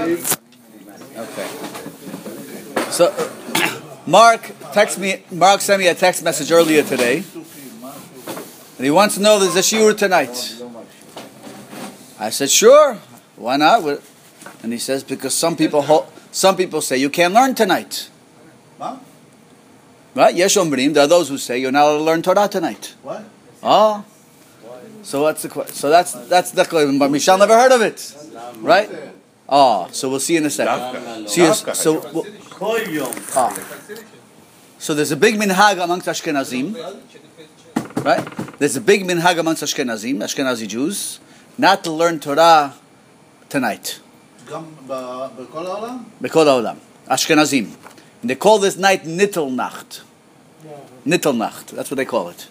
Okay. So, Mark sent me a text message earlier today, and he wants to know if there's a shiur tonight. I said, sure, why not? And he says, because some people say you can't learn tonight. Huh? Right? Yesh omrim, there are those who say you're not allowed to learn Torah tonight. What? Oh. So what's the question? So that's the claim, but Michelle never heard of it. Right? Oh, so we'll see in a second. So there's a big minhag amongst Ashkenazim. Right? There's a big minhag amongst Ashkenazi Jews, not to learn Torah tonight. בכל העולם? בכל העולם. Ashkenazim. And they call this night Nittelnacht. Nittelnacht. That's what they call it.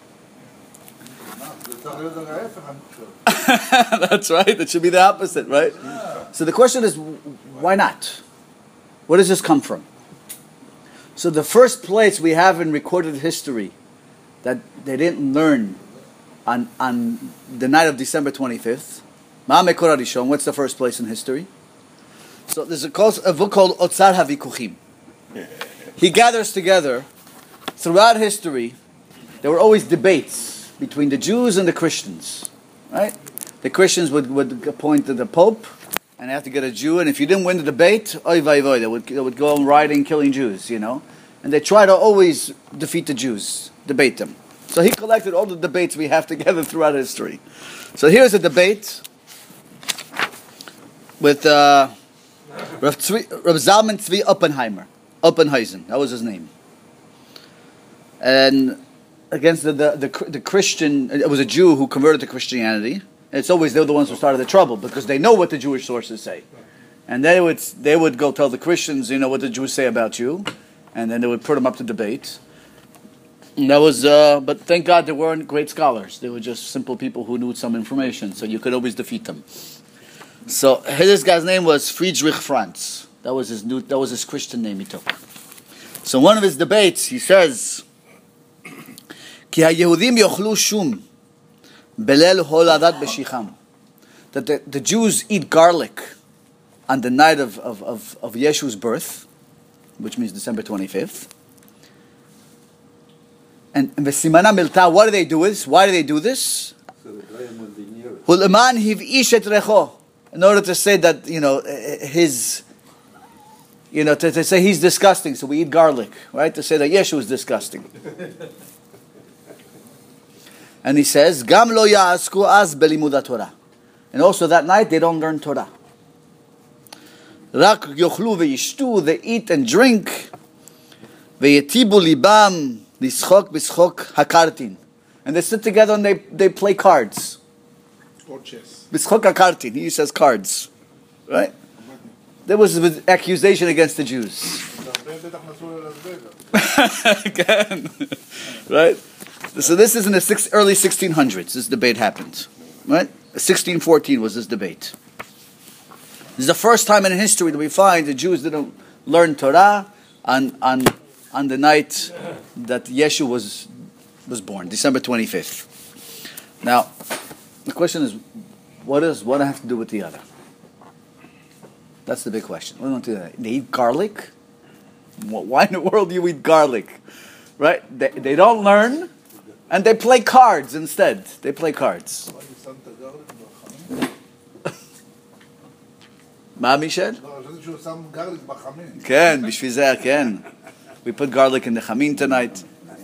That's right. It should be the opposite, right? So the question is, why not? Where does this come from? So the first place we have in recorded history that they didn't learn on the night of December 25th, Ma'amekor HaRishon, what's the first place in history? So there's a book called Otzar HaVikuchim. He gathers together, throughout history, there were always debates between the Jews and the Christians. Right? The Christians would appoint the Pope, and they have to get a Jew, and if you didn't win the debate, oy vay vay, they would go on rioting, killing Jews, And they try to always defeat the Jews, debate them. So he collected all the debates we have together throughout history. So here's a debate with Rav Zalman Tzvi Oppenheimer, that was his name. And against the Christian, it was a Jew who converted to Christianity. And it's always they're the ones who started the trouble because they know what the Jewish sources say, and they would go tell the Christians, what the Jews say about you, and then they would put them up to debate. And that was, but thank God they weren't great scholars; they were just simple people who knew some information, so you could always defeat them. So this guy's name was Friedrich Franz. That was his Christian name he took. So one of his debates, he says, Ki ha-Yehudim yochlu shum belel holadat beshicham. That the Jews eat garlic on the night of Yeshu's birth, which means December 25th. And v'simana milta, why do they do this? Huleman hiv'ish et recho. In order to say that, to say he's disgusting, so we eat garlic, right? To say that Yeshu is disgusting. And he says, Gam lo ya'asku az belimud Torah. And also that night they don't learn Torah. Rak yochlu ve'yishtu, they eat and drink. Ve'yetibu libam lischok b'schok hakartin. And they sit together and they play cards. Or chess. B'schok hakartin, he says cards. Right? There was an accusation against the Jews. Again. Right? So this is in the early 1600s. This debate happened. Right? 1614 was this debate. This is the first time in history that we find the Jews didn't learn Torah on the night that Yeshu was born, December 25th. Now, the question is, what does one have to do with the other? That's the big question. We don't do that. They eat garlic? Why in the world do you eat garlic? Right? They don't learn, and they play cards instead. They play cards. מה מישל? כן, בשביל זה, כן. We put garlic in the chamin tonight.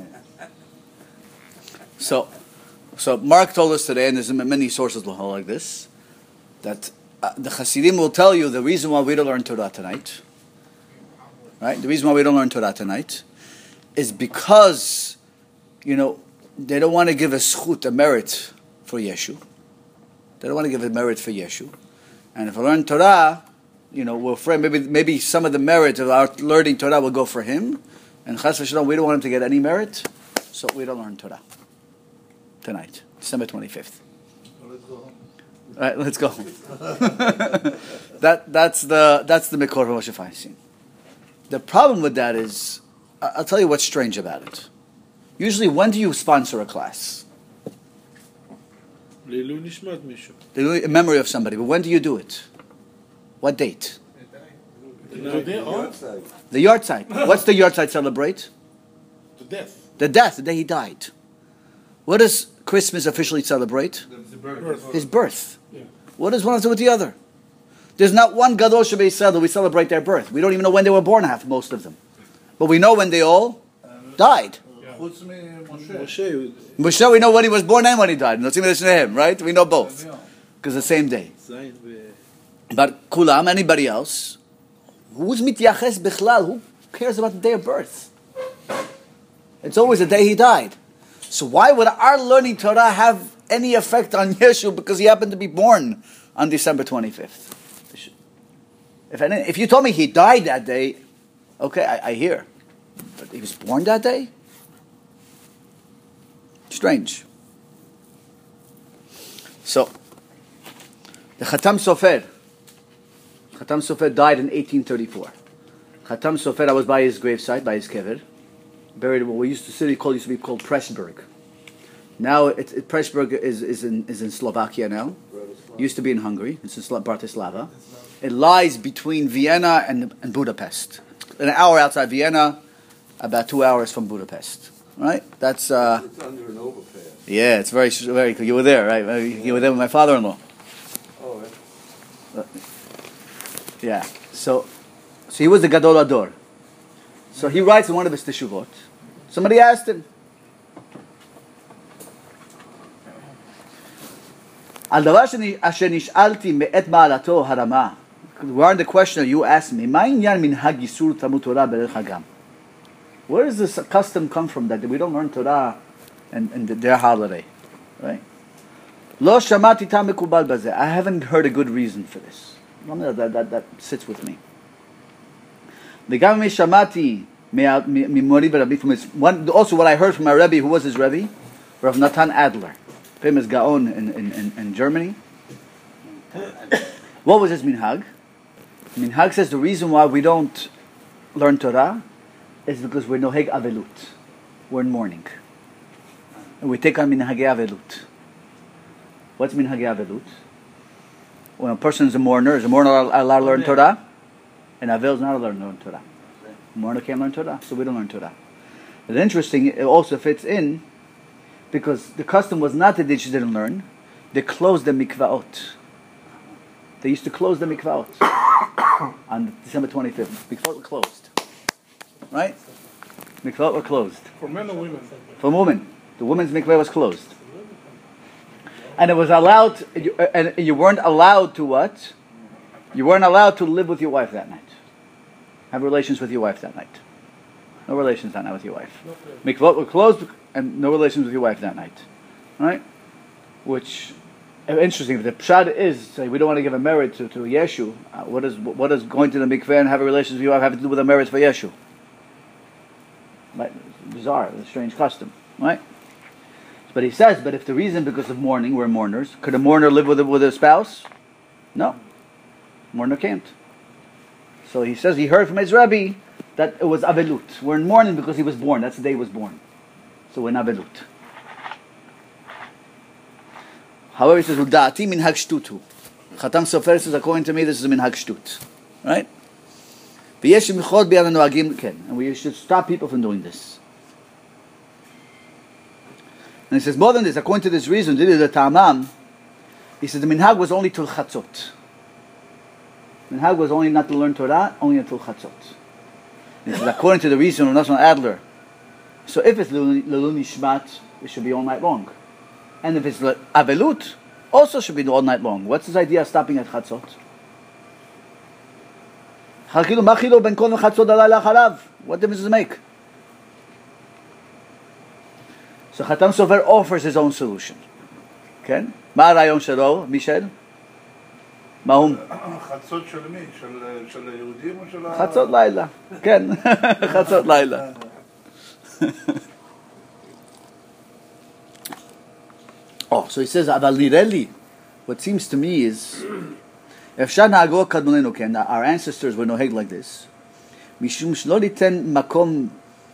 So Mark told us today, and there's many sources like this, that the Hasidim will tell you the reason why we don't learn Torah tonight, right? The reason why we don't learn Torah tonight is because, they don't want to give a schut, a merit for Yeshu. They don't want to give a merit for Yeshu. And if I learn Torah, we're afraid maybe some of the merit of our learning Torah will go for him. And Chas v'Shalom, we don't want him to get any merit, so we don't learn Torah tonight, December 25th. All right, let's go home. That's the Mikor of Moshe Feinstein. The problem with that is, I'll tell you what's strange about it. Usually, when do you sponsor a class? In memory of somebody. But when do you do it? What date? The yard side. What's the yard side celebrate? The death. The death, the day he died. What does Christmas officially celebrate? His birth. Yeah. What does one have to do with the other? There's not one Gadol Shebei Yisrael that we celebrate their birth. We don't even know when they were born, most of them. But we know when they all died. חוץ ממשה. Moshe, we know when he was born and when he died. Right? We know both. Because the same day. But Kulam, anybody else, who's mityaches bichlal? Who cares about the day of birth? It's always the day he died. So why would our learning Torah have any effect on Yeshu because he happened to be born on December 25th? If you told me he died that day, okay, I hear. But he was born that day? Strange. So, the Khatam Sofer died in 1834. Khatam Sofer, I was by his gravesite, by his kever, buried in what used to be called Pressburg. Now Pressburg is in Slovakia now. Used to be in Hungary. It's in Bratislava. It lies between Vienna and Budapest. An hour outside Vienna, about 2 hours from Budapest. Right? That's it's under an overpass. yeah. It's very cool. You were there, right? You were there with my father-in-law. Oh, Yeah. So he was the Gadol Ador. So he writes in one of his teshuvot. Somebody asked him, "Al davar asher nish'alti me'et ma'alato harama." Regarding the question you asked me, "Ma inyan minhag yisur tamud Torah b'leil Hagam?" Where does this custom come from that we don't learn Torah and their holiday, right? Lo shamati tam mekubal bazeh. I haven't heard a good reason for this. That sits with me. V'gam me shamati mimori v'Rabbi from his one. Also, what I heard from my Rebbe, who was his Rebbe, Rav Natan Adler, famous Gaon in Germany. What was his minhag? Minhag says the reason why we don't learn Torah is because we're noheg avelut. We're in mourning. And we take on minhagei avelut. What's minhagei avelut? When a person is a mourner allowed to learn Torah? And avel is not allowed to learn Torah. A mourner can't learn Torah, so we don't learn Torah. But interesting, it also fits in because the custom was not that they just didn't learn. They closed the mikvaot. They used to close the mikvaot on December 25th. Mikvaot were closed. Right? Mikvaot were closed. For men or women? For women. The women's mikveh was closed. And it was allowed, and you weren't allowed to what? You weren't allowed to live with your wife that night. Have relations with your wife that night. No relations that night with your wife. Mikvot were closed and no relations with your wife that night. Right? Which, interesting, the pshat is, say, we don't want to give a merit to Yeshu. What does going to the mikveh and having relations with your wife have to do with a merit for Yeshu? Right? Bizarre, it's a strange custom. Right? But he says, but if the reason because of mourning, we're mourners, could a mourner live with a spouse? No. Mourner can't. So he says he heard from his Rebbe that it was avelut. We're in mourning because he was born. That's the day he was born. So we're in avelut. However, he says, "Udati minhag shtutu." Khatam Sofer says, according to me, this is a minhag shtut. Right? And we should stop people from doing this. And he says, more than this, according to this reason, this is the Ta'amam. He says the minhag was only till chatzot. Minhag was only not to learn Torah, only until chatzot. And he says, according to the reason of Natan Adler, so if it's Lelul Nishmat, it should be all night long. And if it's Avelut, also should be all night long. What's this idea of stopping at chatzot? What difference does it make? So Khatam Sofer offers his own solution. Okay? מה הרעיון שלו, מישל? מה הוא? חצות של מי? של היהודים או של ה... חצות לילה. כן, חצות לילה. Oh, so he says, אבל נראה לי, what seems to me is, אפשר נהגו קדמוננו, כן, our ancestors were נוהג like this, משום שלא ניתן מקום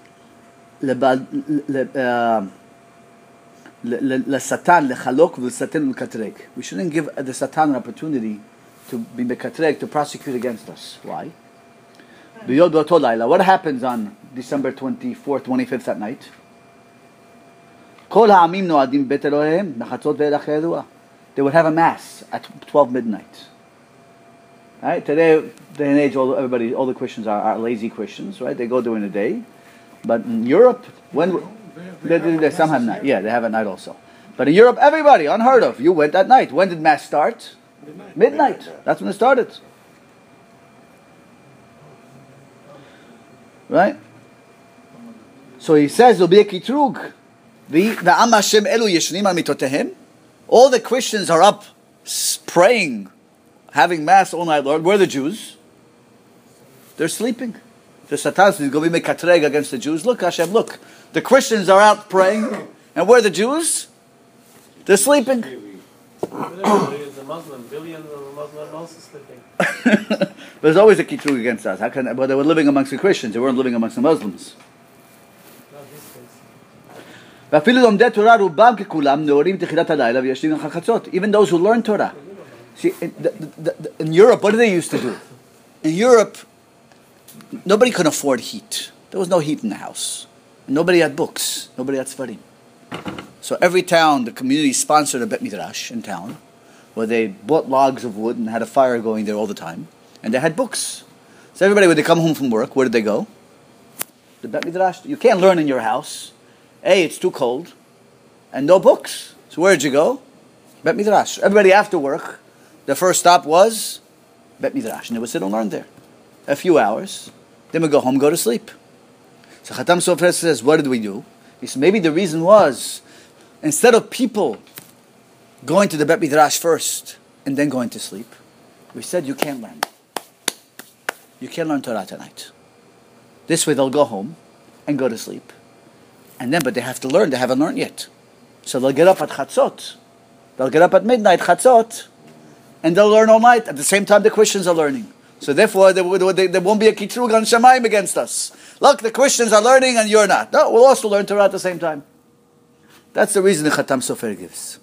לשטן, לחלוק ולשטן ולקטרג. We shouldn't give the Satan an opportunity to be mekatreg, to prosecute against us. Why? B'yod b'oto laila. What happens on December 24th, 25th at night? Kol ha'amim no'adim bet Eloheim mechatzot ve'elach yadua. They would have a mass at 12 midnight. Right? Today, day and age, all the Christians are lazy Christians, right? They go during the day. But in Europe, they some have night. Yeah, they have at night also. But in Europe, everybody, unheard of. You went at night. When did mass start? Midnight. That's when it started. Right? So he says, there'll be a kitrug. All the Christians are up praying, having mass all night long. Where are the Jews? They're sleeping. The Satan is going to be mekatreg against the Jews. Look, Hashem, look. The Christians are out praying. And where are the Jews? They're sleeping. There's a Muslim, billions of Muslims also sleeping. There's always a kitrug against us. How can? But they were living amongst the Christians. They weren't living amongst the Muslims. Not this case. Even those who learn Torah. See, in Europe, what did they used to do? In Europe, nobody could afford heat. There was no heat in the house. Nobody had books. Nobody had Sfarim. So every town, the community sponsored a Bet Midrash in town, where they bought logs of wood and had a fire going there all the time. And they had books. So everybody, when they come home from work, where did they go? The Bet Midrash. You can't learn in your house. A, it's too cold. And no books. So where did you go? Bet Midrash. Everybody after work, the first stop was Bet Midrash. And they would sit and learn there. A few hours. Then we go home, go to sleep. So Khatam Sofer says, what did we do? He said, maybe the reason was, instead of people going to the Bet Midrash first and then going to sleep, we said, you can't learn. You can't learn Torah tonight. This way they'll go home and go to sleep. And then, but they have to learn. They haven't learned yet. So they'll get up at Chatzot. They'll get up at midnight, Chatzot, and they'll learn all night. At the same time, the Christians are learning. So therefore, there won't be a kitrug on Shemaim against us. Look, the Christians are learning and you're not. No, we'll also learn Torah at the same time. That's the reason the Khatam Sofer gives.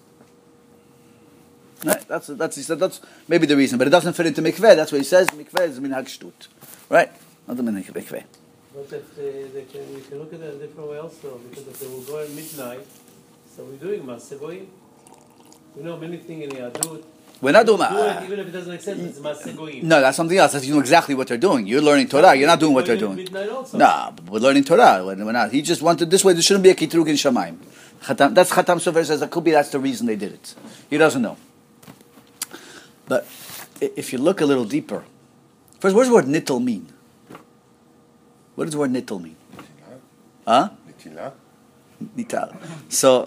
Right? That's maybe the reason, but it doesn't fit into mikveh. That's what he says. Mikveh is minhag shtut, right? Not the minhag mikveh. But we can look at it a different way also, because if they will go at midnight, so we're doing Maaseh Goyim. We know many things in Yadut. We're not doing even if it doesn't make sense, it's Maaseh Goyim. No, that's something else. That's, you know exactly what they're doing. You're learning Torah. You're not doing what they're doing. Midnight also. No, we're learning Torah. We're not. He just wanted this way. There shouldn't be a kitrug in Shemaim. That's Khatam Sofer says. It could be that's the reason they did it. He doesn't know. But if you look a little deeper, first, what does the word nittel mean? What does the word nittel mean? Huh? Nital. So,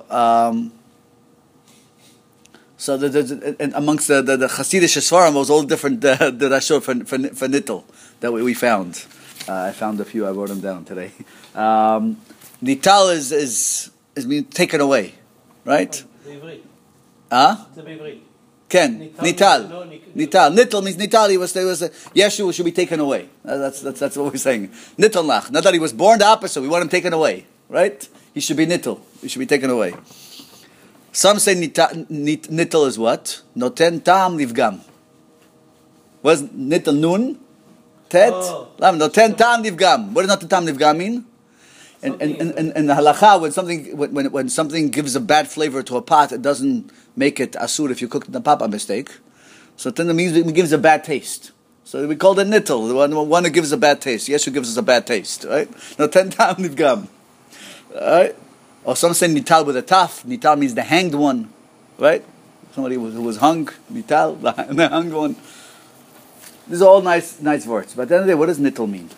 and amongst the Hasidic Sfarim, there was all different the rashot for nittel that we found. I found a few. I wrote them down today. Nital is being taken away, right? Huh? Ken, nital. Nittel means nital. Yeshua should be taken away. That's what we're saying. Nittel lach. Not that he was born the opposite. We want him taken away, right? He should be nittel. He should be taken away. Some say nittel is what? Noten tam nivgam. What's nittel nun? Tet? Noten tam nivgam. What does noten tam nivgam mean? And the halacha, when something gives a bad flavor to a pot, it doesn't make it asur if you cook the pot by mistake. So then it means it gives a bad taste. So we call it nittel, the one that gives a bad taste. Yeshua gives us a bad taste, right? No, 10 tam nivgam. Right? Or some say nital with a taf. Nital means the hanged one, right? Somebody who was hung, nital, the hanged one. These are all nice words. But at the end of the day, what does nittel mean?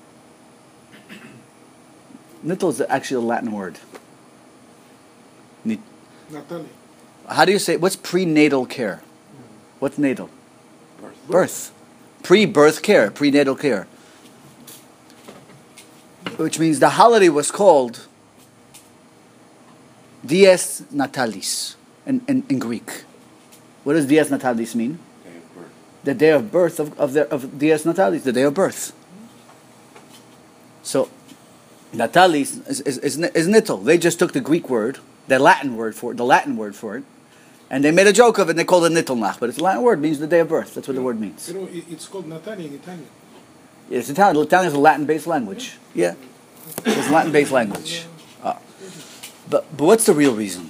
Nittel is actually a Latin word. Natali. How do you say? What's prenatal care? What's natal? Birth. Pre-birth care, prenatal care. Which means the holiday was called Dies Natalis in Greek. What does Dies Natalis mean? Day of birth. The day of birth of Dies Natalis, the day of birth. So Natalis is nittel. They just took the Greek word, the Latin word for it, and they made a joke of it and they called it nittelnach. But it's a Latin word, means the day of birth. That's what the word means. It's called Natali in Italian. It's Italian. Italian is a Latin-based language. Yeah, it's a Latin-based language. But what's the real reason?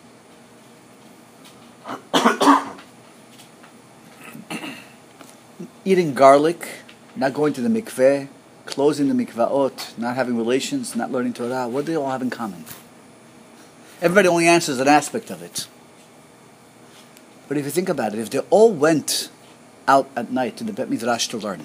Eating garlic, not going to the mikveh, closing the mikvaot, not having relations, not learning Torah. What do they all have in common? Everybody only answers an aspect of it. But if you think about it, if they all went out at night to the Bet Midrash to learn,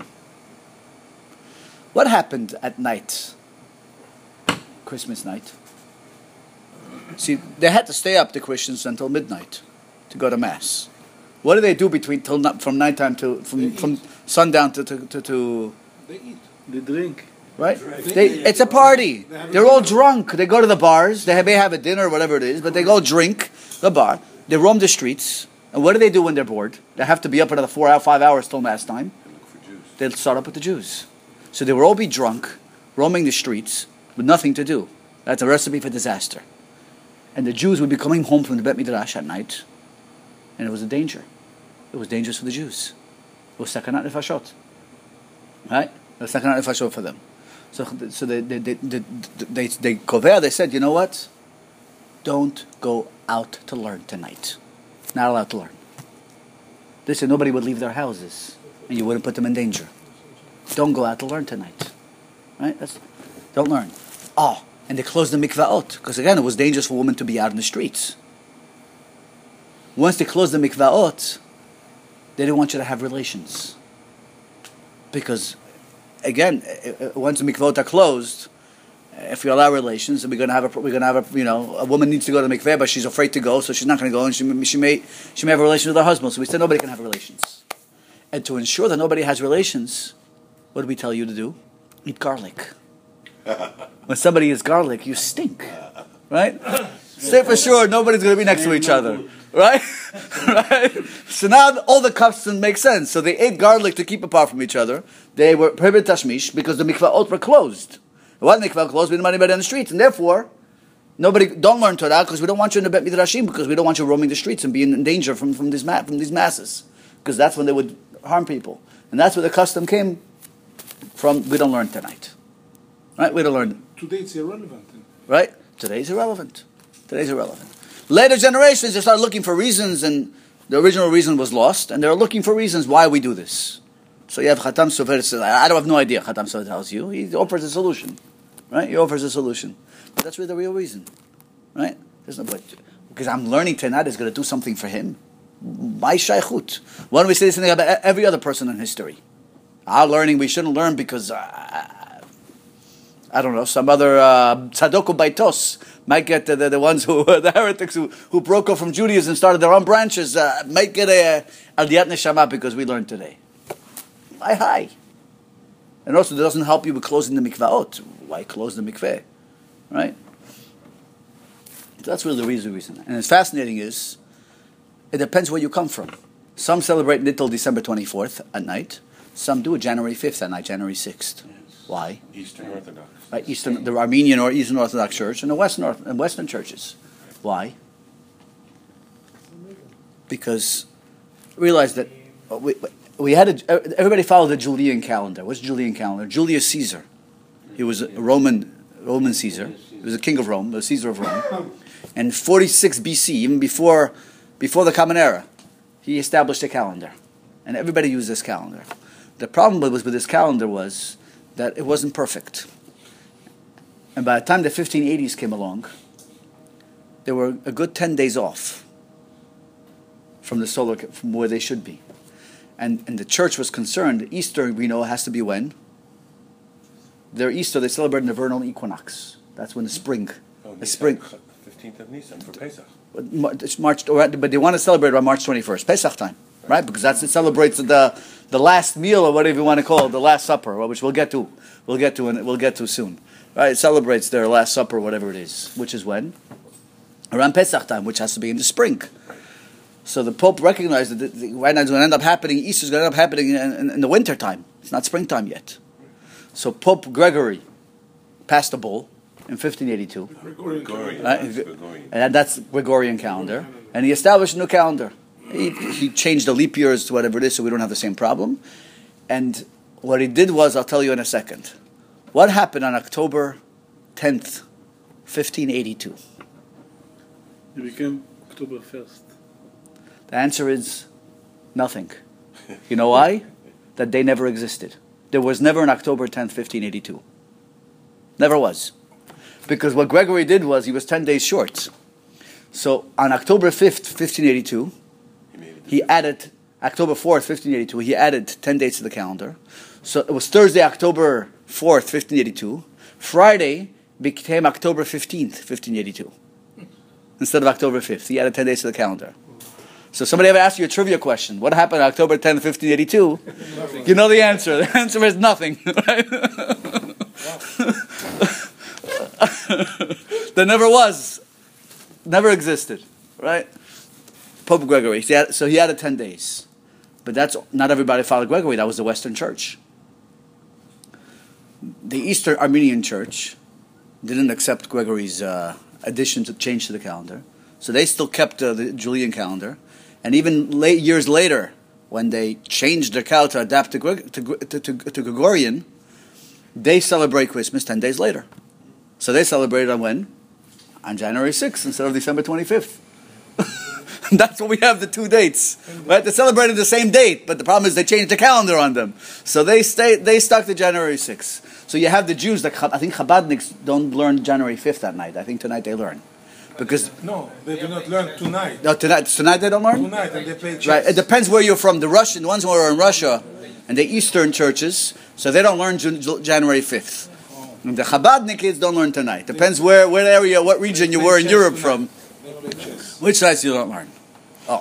what happened at night? Christmas night. See, they had to stay up, the Christians, until midnight to go to Mass. What do they do from nighttime to from sundown to They eat. They drink. right? It's a party. They're all drunk. They go to the bars. They may have a dinner or whatever it is, but they go drink the bar. They roam the streets. And what do they do when they're bored? They have to be up another 5 hours till Mass time. They'll start up with the Jews. So they will all be drunk, roaming the streets with nothing to do. That's a recipe for disaster. And the Jews would be coming home from the Bet Midrash at night, and it was a danger. It was dangerous for the Jews. It was sakanat nefashot. Right? It was sakanat nefashot for them. So they kovea, they said, you know what? Don't go out to learn tonight. Not allowed to learn. They said nobody would leave their houses, and you wouldn't put them in danger. Don't go out to learn tonight. Right? Don't learn. Oh, and they closed the mikvaot, because again, it was dangerous for women to be out in the streets. Once they closed the mikvaot, they didn't want you to have relations. Because, again, once the mikvaot are closed, if we allow relations, we're going to have a woman needs to go to the mikveh, but she's afraid to go, so she's not going to go, and she may have a relation with her husband. So we said nobody can have relations. And to ensure that nobody has relations, what do we tell you to do? Eat garlic. When somebody eats garlic, you stink, right? Say for sure nobody's going to be next to each other, right? Right? So now all the customs make sense. So they ate garlic to keep apart from each other. They were prohibited tashmish because the mikvaot were closed. Why the mikvaot closed? We didn't want anybody on the streets, and therefore, don't learn Torah because we don't want you in the Bet Midrashim, because we don't want you roaming the streets and being in danger from these masses, because that's when they would harm people, and that's where the custom came from. We don't learn tonight, right? We don't learn. Today it's irrelevant. Right? Today's irrelevant. Later generations, they start looking for reasons, and the original reason was lost, and they're looking for reasons why we do this. So you have Khatam Sofer says, I don't have no idea. Khatam Sofer tells you. He offers a solution. Right? He offers a solution. But that's really the real reason. Right? There's no, because I'm learning tonight is going to do something for him. My shaykhut. Why don't we say this thing about every other person in history? Our learning, we shouldn't learn because, I don't know, some other Tzadok Baitos might get the ones who, the heretics who broke off from Judaism and started their own branches, might get a Aliyat Neshama because we learned today. Hi. And also, it doesn't help you with closing the mikvaot. Why close the mikveh? Right? So that's really the reason. And it's fascinating is, it depends where you come from. Some celebrate until December 24th at night. Some do it January 5th at night, January 6th. Why? Eastern Orthodox. Right, the Armenian or Eastern Orthodox Church and the Western churches. Why? Because realize that we had everybody followed the Julian calendar. What's Julian calendar? Julius Caesar. He was a Roman Caesar. He was a king of Rome, the Caesar of Rome. And 46 BC, even before the Common Era, he established a calendar, and everybody used this calendar. The problem with this calendar was that it wasn't perfect. And by the time the 1580s came along, there were a good 10 days off from where they should be. And the church was concerned. Easter, we know, has to be when? Their Easter, they celebrate in the vernal equinox. That's when the spring. The spring. 15th of Nisan for Pesach. It's March, but they want to celebrate on March 21st, Pesach time, right? Because it celebrates the last meal, or whatever you want to call it, the Last Supper, which we'll get to soon. Right? It celebrates their Last Supper, whatever it is, which is when? Around Pesach time, which has to be in the spring. So the Pope recognized that right now it's going to end up happening, Easter's going to end up happening in the winter time. It's not springtime yet. So Pope Gregory passed a bull in 1582. Gregorian. And that's Gregorian calendar. And he established a new calendar. He changed the leap years to whatever it is, so we don't have the same problem. And what he did was, I'll tell you in a second. What happened on October 10th, 1582? It became October 1st. The answer is nothing. You know why? That day never existed. There was never an October 10th, 1582. Never was. Because what Gregory did was, he was 10 days short. So on October 5th, 1582, he added, October 4th, 1582, he added 10 days to the calendar. So it was Thursday, October 4th, 1582. Friday became October 15th, 1582. Instead of October 5th. He added 10 days to the calendar. So somebody ever asked you a trivia question, what happened on October 10th, 1582? You know the answer. The answer is nothing. Right? There never was. Never existed. Right? Pope Gregory. So he added 10 days. But that's not everybody followed Gregory. That was the Western Church. The Eastern Armenian Church didn't accept Gregory's addition to change to the calendar. So they still kept the Julian calendar. And even years later, when they changed their calendar to adapt to Gregorian, they celebrate Christmas 10 days later. So they celebrated on when? On January 6th instead of December 25th. That's what we have, the two dates. Right? They celebrated the same date, but the problem is they changed the calendar on them. So they stuck to January 6th. So you have the Jews, I think Chabadniks don't learn January 5th that night. I think tonight they learn. Because No, they do not learn tonight. no, tonight they don't learn? Tonight, and they play chess. Right, it depends where you're from. The Russian ones who are in Russia and the Eastern churches, so they don't learn January 5th. And the Chabadnik kids don't learn tonight. Depends where area, what region you were in Europe from. They play chess. Which sides you don't learn? Oh.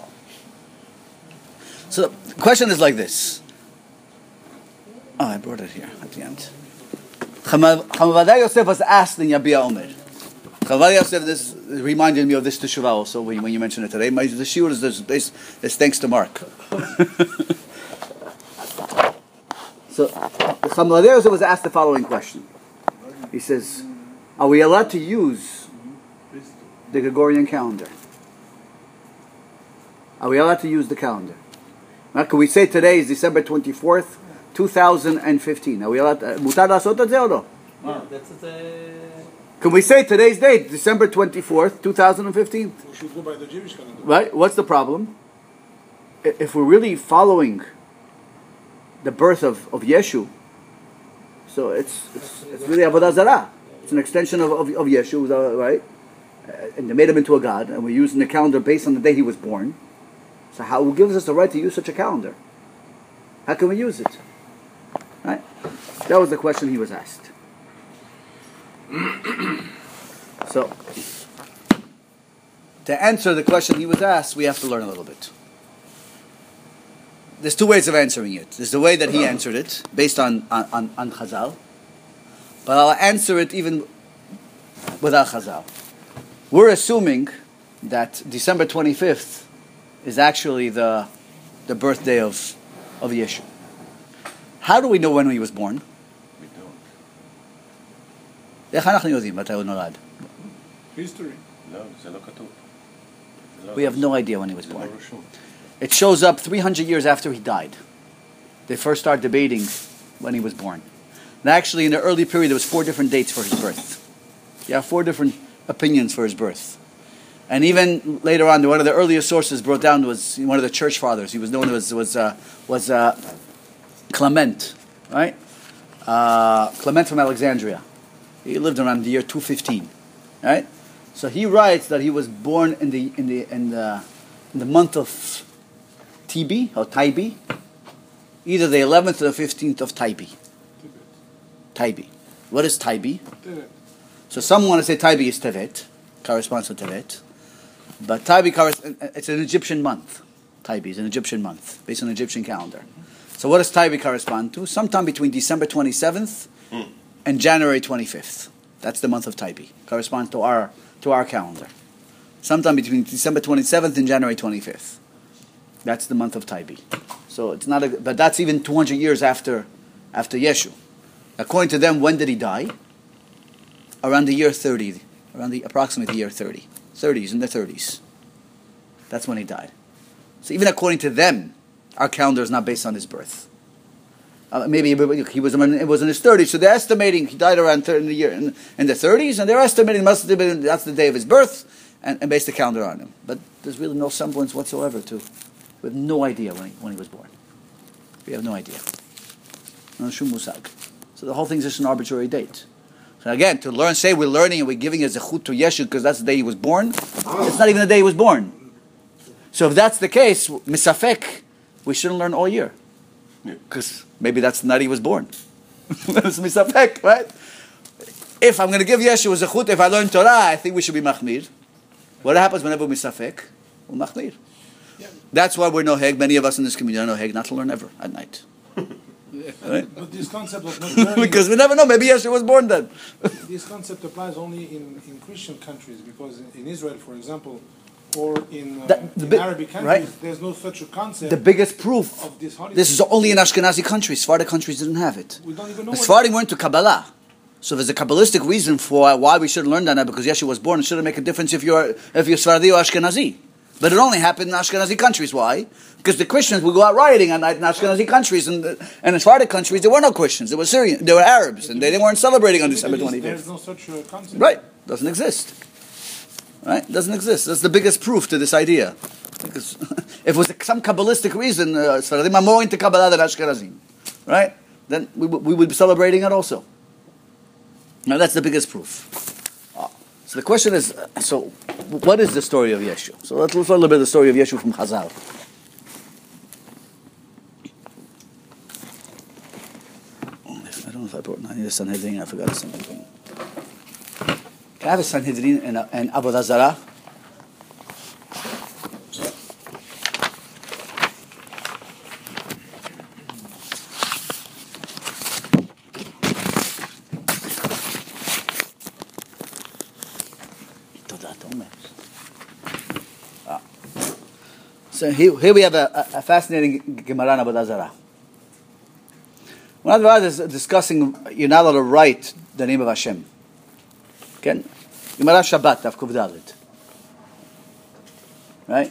So the question is like this. Oh, I brought it here at the end. Chavadia Yosef was asked in Yabia Omer. Chavadia Yosef, this reminded me of this Teshuvah also when you mentioned it today. The shiur is thanks to Mark. So Chavadia Yosef was asked the following question. He says, are we allowed to use the Gregorian calendar? Are we allowed to use the calendar? Now, can we say today is December 24th, 2015? Are we allowed to... Mutar לעשות את זה או לא? Yeah, that's the... Can we say today's date, December 24th, 2015? We should go by the Jewish calendar. Right? What's the problem? If we're really following the birth of Yeshu, so it's really Avodah Zarah. It's an extension of Yeshu, right? And they made him into a god, and we're using the calendar based on the day he was born. So who gives us the right to use such a calendar? How can we use it? Right? That was the question he was asked. So, to answer the question he was asked, we have to learn a little bit. There's two ways of answering it. There's the way that he answered it, based on Chazal. But I'll answer it even without Chazal. We're assuming that December 25th is actually the birthday of Yeshu. How do we know when he was born? We don't. איך אנחנו יודעים מתי הוא נולד? History. No, זה לא כתוב. זה לא We have no idea when he was זה לא born. רשום. It shows up 300 years after he died. They first start debating when he was born. And actually, in the early period, there was 4 different dates for his birth. Yeah, 4 different opinions for his birth. And even later on, one of the earliest sources brought down was one of the church fathers. He was known as Clement, right? Clement from Alexandria. He lived around the year 215, right? So he writes that he was born in the month of Tibi or Taibi, either the 11th or the 15th of Taibi. Taibi. What is Taibi? So some want to say Taibi is Tevet, corresponds to Tevet. But Taibi, it's an Egyptian month. Taibi is an Egyptian month, based on the Egyptian calendar. So what does Taibi correspond to? Sometime between December 27th and January 25th. That's the month of Taibi. Corresponds to our calendar. Sometime between December 27th and January 25th. That's the month of Taibi. So it's not but that's even 200 years after Yeshu. According to them, when did he die? Around the year 30. Approximately the year 30. 30s, in the 30s. That's when he died. So even according to them, our calendar is not based on his birth. Maybe he was in his 30s, so they're estimating he died around in the 30s, and they're estimating must have been that's the day of his birth, and base the calendar on him. But there's really no semblance whatsoever to. We have no idea when he was born. We have no idea. No shum musag. So the whole thing's just an arbitrary date. So again, to learn, say we're learning and we're giving a zechut to Yeshu because that's the day he was born. It's not even the day he was born. So if that's the case, misafek, we shouldn't learn all year. Because maybe that's the night he was born. That's misafek, right? If I'm going to give Yeshu a zechut, if I learn Torah, I think we should be machmir. What happens whenever we misafek? We're machmir. Yeah. That's why we're noheg. Many of us in this community are noheg not to learn ever at night. Right? But this concept of not learning... because we never know. Maybe Yeshu was born then. This concept applies only in Christian countries, because in Israel, for example, or in Arabic countries, right? There's no such a concept. The biggest proof of this holiday. This is only in Ashkenazi countries. Sephardic countries didn't have it. We don't even know. The Sephardim weren't to Kabbalah. So there's a Kabbalistic reason for why we shouldn't learn that now, because Yeshu was born. It shouldn't make a difference if you're Sephardi or Ashkenazi. But it only happened in Ashkenazi countries. Why? Because the Christians would go out rioting at night in Ashkenazi countries, and in Sephardic countries there were no Christians. There were Syrians, there were Arabs, and they weren't celebrating on December 25th. There's no such concept. Right? Doesn't exist. Right? Doesn't exist. That's the biggest proof to this idea. Because if it was some Kabbalistic reason, Sephardim are more into Kabbalah than Ashkenazim, right? Then we would be celebrating it also. Now that's the biggest proof. So the question is, so what is the story of Yeshu? So let's look a little bit at the story of Yeshu from Chazal. I don't know if I brought the Sanhedrin. I forgot the Sanhedrin. Can I have a Sanhedrin and Avodah Zarah? So here we have a fascinating Gemara in Avodah Zarah. One of the brothers is discussing you're not allowed to write the name of Hashem. Okay? Gemara Shabbat, Tav Kuf Dalet. Right?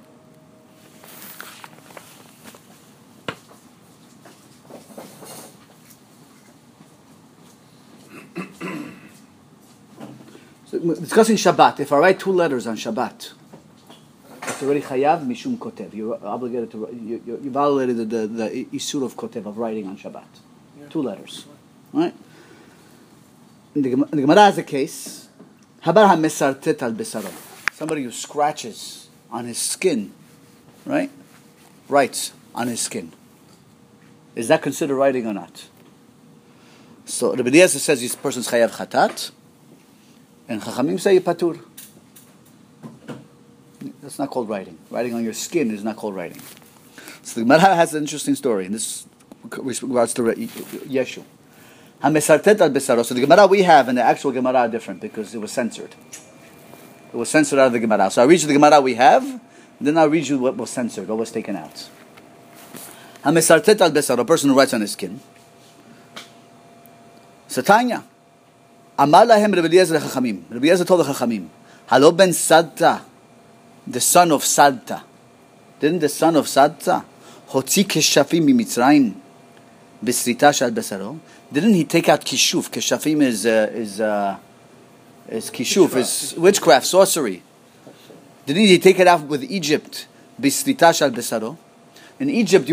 So discussing Shabbat. If I write 2 letters on Shabbat, it's already chayav mishum kotev. You're obligated to. You violated the isur of kotev, of writing on Shabbat. Yeah. 2 letters, right? In the Gemara has a case. Habar hamesartet al besaro. Somebody who scratches on his skin, right? Writes on his skin. Is that considered writing or not? So Rabbi Eliezer says this person's chayav chatat, and Chachamim say patur. That's not called writing. Writing on your skin is not called writing. So the Gemara has an interesting story, and this regards to Yeshu. Hamesartet al besaro. So the Gemara we have and the actual Gemara are different because it was censored. It was censored out of the Gemara. So I read you the Gemara we have, and then I'll read you what was censored, what was taken out. Hamesartet al besaro, a person who writes on his skin. Satanya. Amar lahem Rabbi Eliezer Chachamim. Rabbi Eliezer told the Chachamim, Halo ben Sadta, the son of Sadta. Didn't the son of Sadta hotzi keshafim mimitzrayim b'srita shal besaro? Didn't he take out kishuf? Keshafim is kishuf, is witchcraft, sorcery. Didn't he take it out with Egypt? B'srita shal besaro. In Egypt,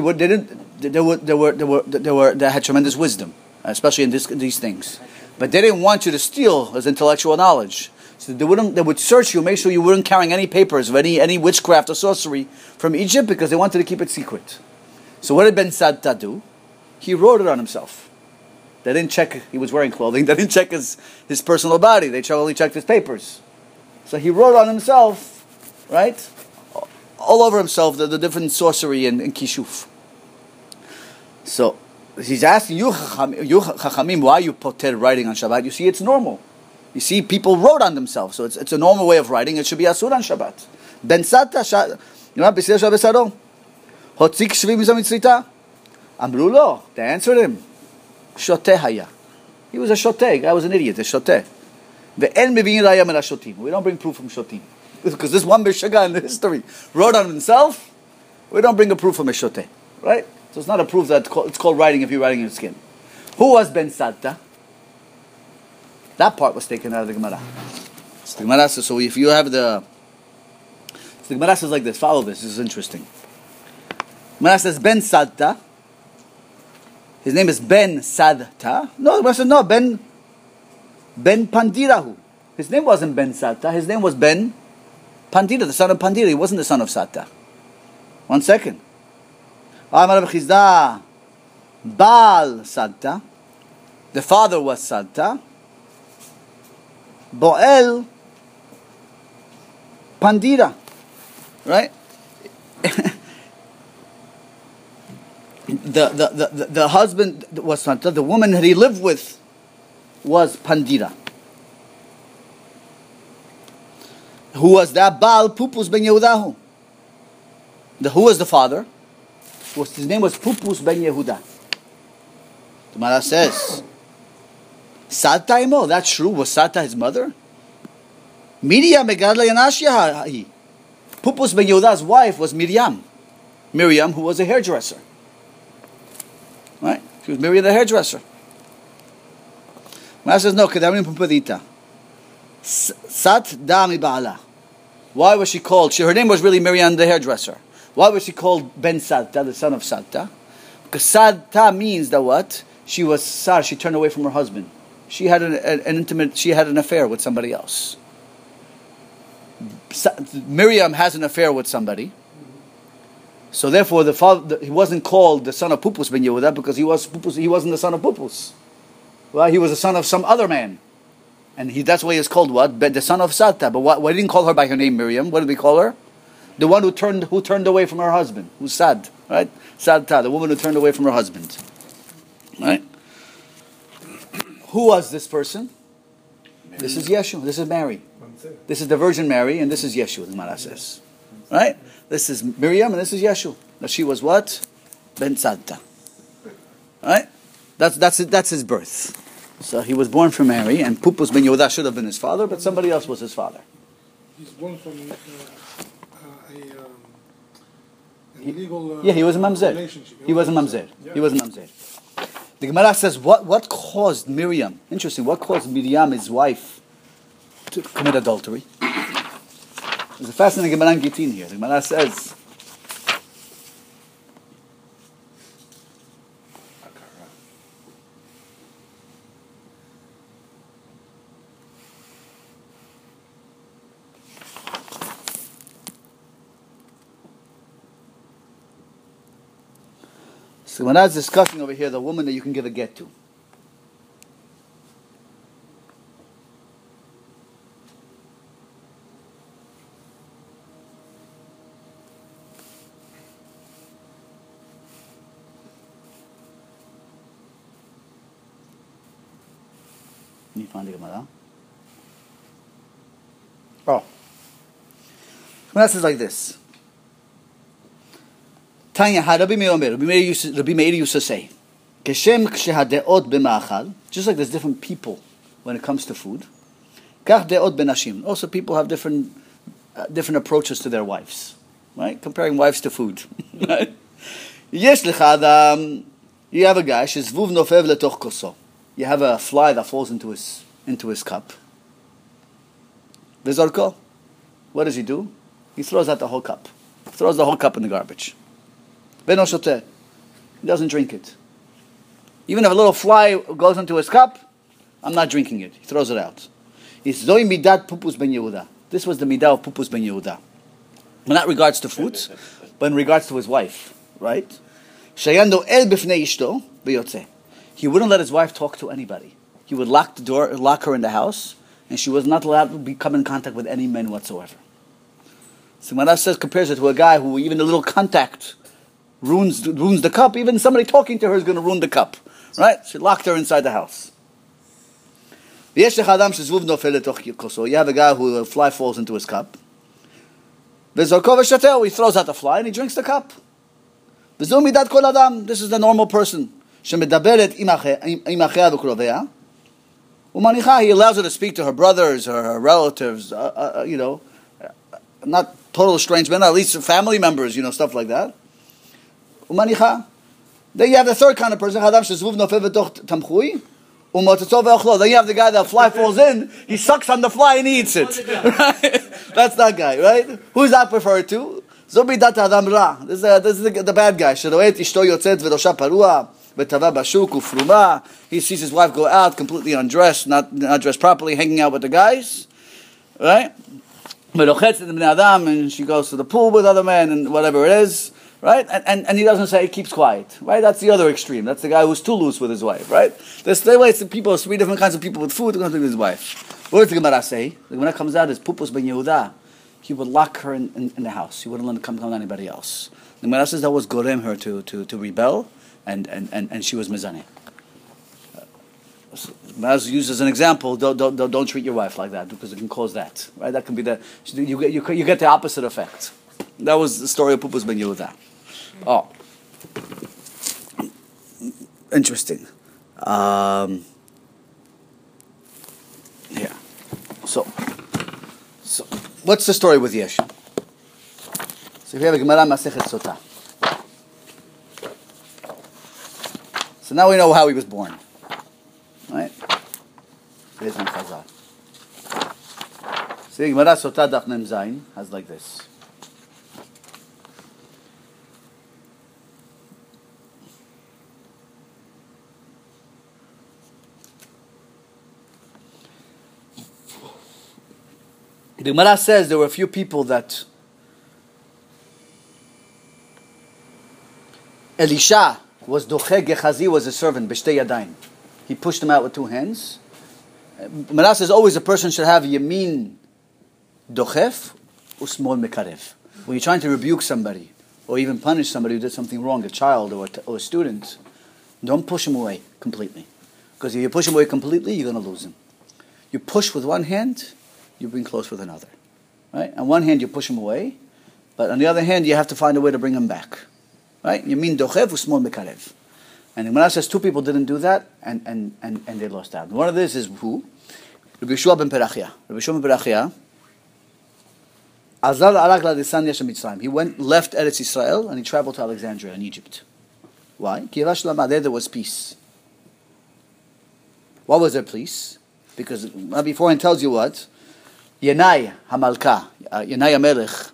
they had tremendous wisdom, especially in these things. But they didn't want you to steal his intellectual knowledge. So they would search you, make sure you weren't carrying any papers of any witchcraft or sorcery from Egypt, because they wanted to keep it secret. So what did Ben Sadta do? He wrote it on himself. They didn't check he was wearing clothing. They didn't check his personal body. They only checked his papers. So he wrote on himself, right? All over himself, the different sorcery and kishuf. So he's asking you Chachamim, why you poter writing on Shabbat? You see, it's normal. You see, people wrote on themselves, so it's a normal way of writing. It should be asur on Shabbat. Ben Sadta, you know, b'sir Shabbat Saro, hotzik shvim mitzrita. Amru lo. They answered him, shoteh haya. He was a shoteh. Guy was an idiot. A shoteh. Ve'en mevi'in raya min hashotim. We don't bring proof from shotim, because this one Beshaga in the history wrote on himself. We don't bring a proof from a shoteh, right? So it's not a proof that it's called writing if you're writing in your skin. Who was Ben Sadta? That part was taken out of the Gemara. So the Gemara says, so if you have the Gemara says like this, follow this is interesting. The Gemara says Ben Sadta. His name is Ben Sadta. No, the Gemara says no, Ben Pandirahu. His name wasn't Ben Sadta, his name was Ben Pandira, the son of Pandira. He wasn't the son of Sadta. 1 second. Amar Rabbi Chizda Baal Sadta. The father was Sadta. Boel Pandira. Right? the husband was Sadta. The woman that he lived with was Pandira. Who was that? Baal Pupus ben Yehudahu. Who was the father? His name was Pupus ben Yehuda. The Gemara says, Sadta imo, that's true. Was Sadta his mother? Miriam megadla yanashia. Pupus ben Yehuda's wife was Miriam. Miriam, who was a hairdresser. Right? She was Miriam the hairdresser. Gemara says, no, kedamim pupadita. Sat Dami Ba'ala. Why was she called? Her name was really Miriam the hairdresser. Why was she called Ben Sadta, the son of Sadta? Because Sadta means that what? She was Sar. She turned away from her husband. She had she had an affair with somebody else. Miriam has an affair with somebody. So therefore, the father, he wasn't called the son of Pupus ben Yehuda because he wasn't the son of Pupus. Well, he was the son of some other man. And that's why he was called what? The son of Sadta. But why didn't call her by her name Miriam? What did we call her? The one who turned away from her husband. Who's Sad, right? Sadta, the woman who turned away from her husband. Right? Who was this person? Mary. This is Yeshua. This is Mary. This is the Virgin Mary, and this is Yeshua, the Gemara says. Right? This is Miriam, and this is Yeshua. Now she was what? Ben Sadta. Right? That's his birth. So he was born from Mary, and Pupus ben Yehuda should have been his father, but somebody else was his father. He's born from an illegal he was a mamzer. He was a mamzer. He was a mamzer. The Gemara says, what caused Miriam? Interesting. What caused Miriam, his wife, to commit adultery? There's a fascinating Gemara in Gittin here. The Gemara says, so when I was discussing over here the woman that you can give a get to. Can you find the Gemara? Oh. Gemara says like this. Tanya, Rabbi Meir used to say, just like there's different people when it comes to food, also people have different approaches to their wives, right? Comparing wives to food. Right? You have a guy, you have a fly that falls into his cup. What does he do? He throws out the whole cup. Throws the whole cup in the garbage. He doesn't drink it. Even if a little fly goes into his cup, I'm not drinking it. He throws it out. It's Zoi Midat Pupus ben Yehuda. This was the Midah of Pupus ben Yehuda. Not regards to food, but in regards to his wife, right? Shayando el bifnei ishto b'yotze. He wouldn't let his wife talk to anybody. He would lock the door, lock her in the house, and she was not allowed to come in contact with any men whatsoever. So Gemara says, compares it to a guy who even a little contact ruins the cup. Even somebody talking to her is going to ruin the cup. Right? She locked her inside the house. You have a guy who a fly falls into his cup. He throws out the fly and he drinks the cup. This is the normal person. He allows her to speak to her brothers or her relatives, not total strange men, at least family members, stuff like that. Then you have the third kind of person. Then you have the guy that fly falls in, he sucks on the fly and he eats it. Right? That's that guy, right? Who's that referred to? This is the bad guy. He sees his wife go out completely undressed, not dressed properly, hanging out with the guys. Right? And she goes to the pool with other men and whatever it is. Right? And he doesn't say, he keeps quiet. Right? That's the other extreme. That's the guy who's too loose with his wife. Right? There's people, 3 different kinds of people with food, they're going to with his wife. What does the Gemara say? The Gemara comes out as Pupus ben Yehuda. He would lock her in the house. He wouldn't let her come to anybody else. The Gemara says that was Gorem her to rebel, and she was Mizaneh. As used as an example, don't treat your wife like that because it can cause that. Right? That can be you get the opposite effect. That was the story of Pupus ben Yehuda. Oh, interesting. Yeah. So what's the story with Yeshu? So we have a Gemara Masechet Sotah. So now we know how he was born. Right? Based on Chazal. So Gemara Sotah Daf Mem Zayin has like this. The Gemara says there were a few people that Elisha was Doche, Gehazi was a servant, B'shtei Yadayim. He pushed him out with 2 hands. Gemara says always a person should have Yamin Dochef, Usmol Mekarev. When you're trying to rebuke somebody, or even punish somebody who did something wrong, a child or a student, don't push him away completely. Because if you push him away completely, you're going to lose him. You push with one hand, you bring close with another. Right? On one hand, you push him away, but on the other hand, you have to find a way to bring him back. Right? You mean dochev usmol mekarev. And the Gemara says 2 people didn't do that, and they lost out. One of this is who? Rabbi Yeshua ben Perachia. Rabbi Yeshua ben Perachia, Azal arak la'desan yeshem Mitzrayim. He left Eretz Yisrael, and he traveled to Alexandria in Egypt. Why? There was peace. Why was there peace? Because beforehand tells you what? Yanai Hamalka, Yanai HaMelech,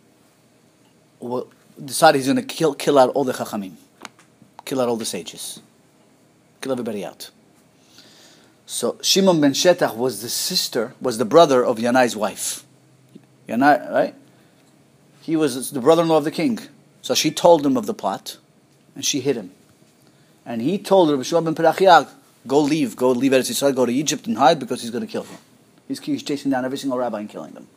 decided he's going to kill out all the Chachamim, kill out all the sages, kill everybody out. So Shimon ben Shetach was the brother of Yanai's wife. Yanai, right? He was the brother-in-law of the king. So she told him of the plot, and she hid him. And he told Rabbi Yeshua ben Perachia, go leave Eretz Yisrael, go to Egypt and hide because he's going to kill him. He's chasing down every single rabbi and killing them.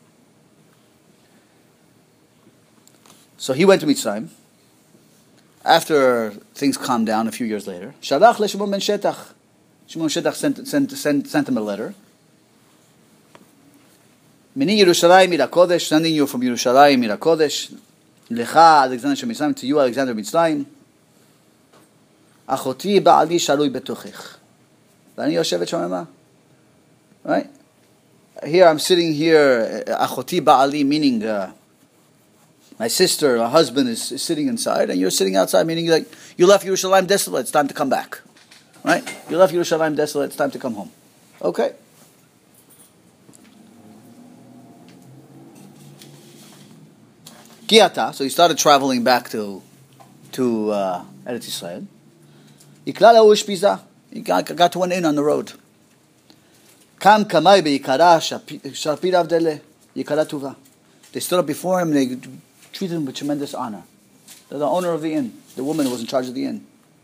So he went to Mitzrayim. After things calmed down a few years later, Shalach le Shimon ben Shetach. Shimon ben Shetach sent him a letter. Mini Yerushalayim ira Kodesh, sending you from Yerushalayim ira Kodesh. Lecha Alexander shel Mitzrayim, to you Alexander Mitzrayim. Achoti ba'ali shalui betuchich. V'ani yoshevet shomema. Right? Here I'm sitting here, Achoti Ba'ali, meaning my sister, her husband is sitting inside, and you're sitting outside, meaning like you left Yerushalayim desolate, it's time to come back. Right? You left Yerushalayim desolate, it's time to come home. Okay. Kiata, so he started traveling back to Eretz Yisrael. He got to an inn on the road. Kam kamai be'ikara shapir avdele yikara tuva. They stood up before him and they treated him with tremendous honor. They're the owner of the inn. The woman who was in charge of the inn.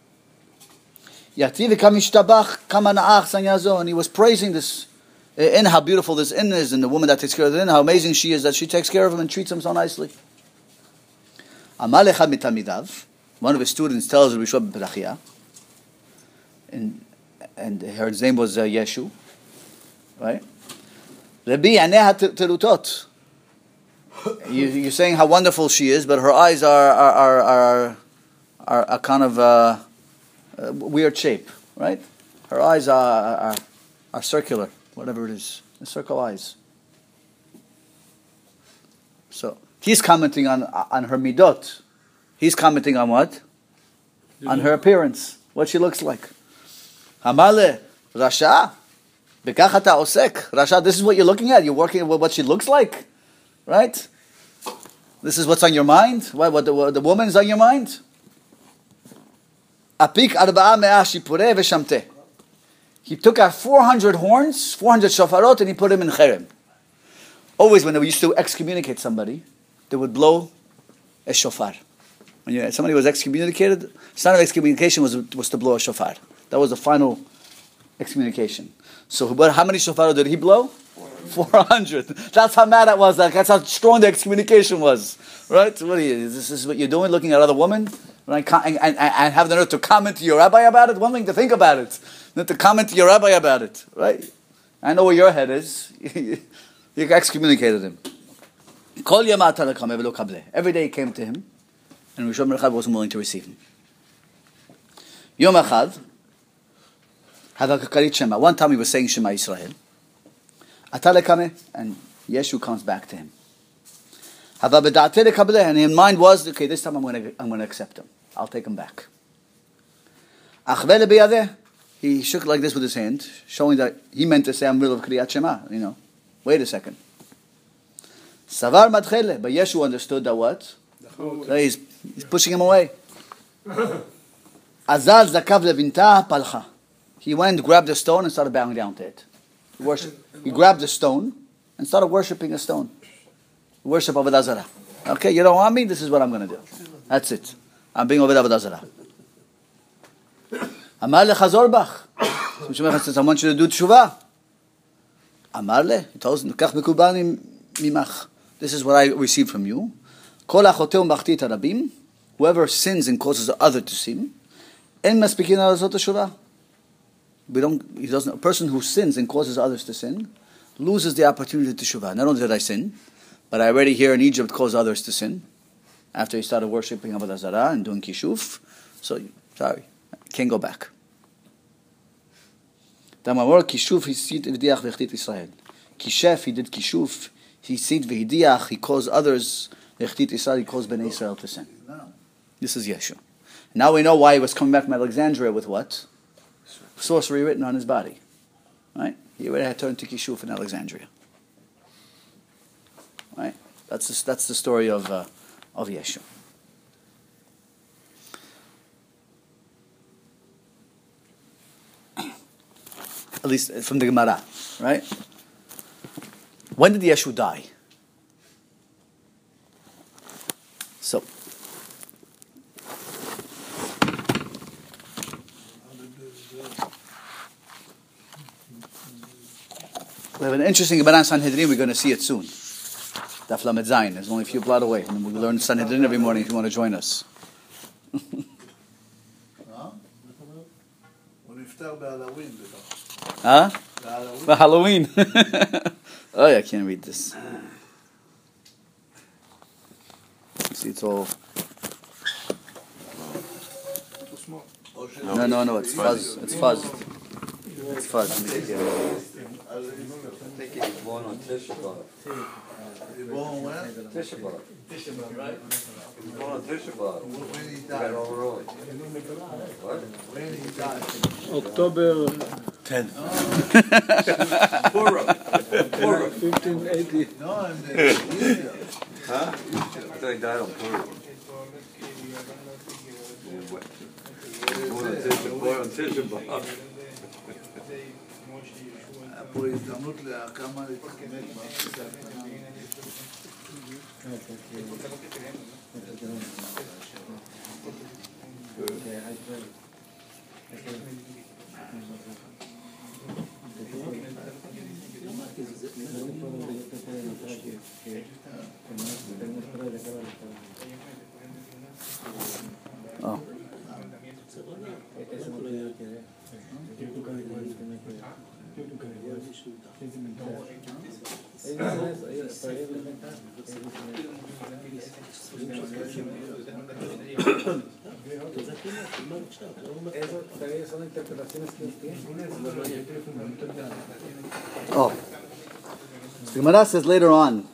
Yati v'kam ishtabach kama na'ach sanyazo. And he was praising this inn, how beautiful this inn is, and the woman that takes care of the inn, how amazing she is that she takes care of him and treats him so nicely. Amal echad mitamidav. One of his students tells Rabbi Yeshua ben Perachia, and his name was Yeshu. Right? Rabbi Aneha Terutot. You're saying how wonderful she is, but her eyes are a kind of a weird shape, right? Her eyes are circular, whatever it is, circle eyes. So he's commenting on her midot. He's commenting on what? on her appearance, what she looks like. Hamale, Rasha, Bekachata Osek. Rasha, this is what you're looking at. You're working with what she looks like, right? This is what's on your mind. What the woman is on your mind. Apik arba'a me'ah shipureh v'shamteh. He took out 400 horns, 400 shofarot, and he put them in cherem. Always when they used to excommunicate somebody, they would blow a shofar. When somebody was excommunicated, the sign of excommunication was to blow a shofar. That was the final excommunication. So how many shofarot did he blow? 400. That's how mad it was. That's how strong the excommunication was. Right? What are you? This is what you're doing, looking at other women? Right? And have the nerve to comment to your rabbi about it? One thing to think about it. Not to comment to your rabbi about it. Right? I know where your head is. You excommunicated him. Every day he came to him, and Rishon ben Echad wasn't willing to receive him. Yom Echad, one time he was saying Shema Yisrael. And Yeshu comes back to him. And his mind was, okay, this time I'm going to accept him. I'll take him back. He shook like this with his hand, showing that he meant to say, I'm middle of Kriyat Shema. Wait a second. Savar Madchele, but Yeshu understood that what? So he's pushing him away. Azal Zakav Levinta Palcha. He went, grabbed a stone, and started bowing down to it. He grabbed the stone and started worshipping a stone. Worship Avodah Zarah. Okay, you don't want me? This is what I'm going to do. That's it. I'm being Avodah Zarah. Amar le Chazor Bach. Says, I want you to do tshuva. Amar le. He tells him, Kach mikubal mimach. This is what I received from you. Kol achoteu machtit harabim. Whoever sins and causes the other to sin, en maspikin alazot tshuva. A person who sins and causes others to sin loses the opportunity to teshuvah. Not only did I sin, but I already here in Egypt caused others to sin after he started worshipping Avodah Zarah and doing kishuf. So, sorry, can't go back. Kishuf, he sit v'hidiach v'echtit Israel. Kishef, he did kishuf. He sit v'hidiach, he caused others v'echtit Israel, he caused Bnei Israel to sin. This is Yeshua. Now we know why he was coming back from Alexandria with what? Sorcery written on his body. Right? He already had turned to Kishuf in Alexandria. Right? That's the story of Yeshua. At least from the Gemara. Right? When did Yeshua die? So we have an interesting Gemara in Sanhedrin. We're going to see it soon. Daf Lamed Zayin. There's only a few blot away. And we learn Sanhedrin every morning if you want to join us. Huh? For Halloween. Oh, yeah, I can't read this. See, it's all... No, it's fuzz. It's fuzz. It's fuzz. Let me take it. I think he was born on Tisha B'Av. You born when? Tisha B'Av. Right? He was born on Tisha B'Av. When he He got died? over early. What? When he died? October 10. Purim. 1580. No, I'm the Huh? I thought he died on Purim. Born on Tisha B'Av. פה הזדמנות לכמה להתחמק מהפסק. Oh. Oh. The Gemara says later on,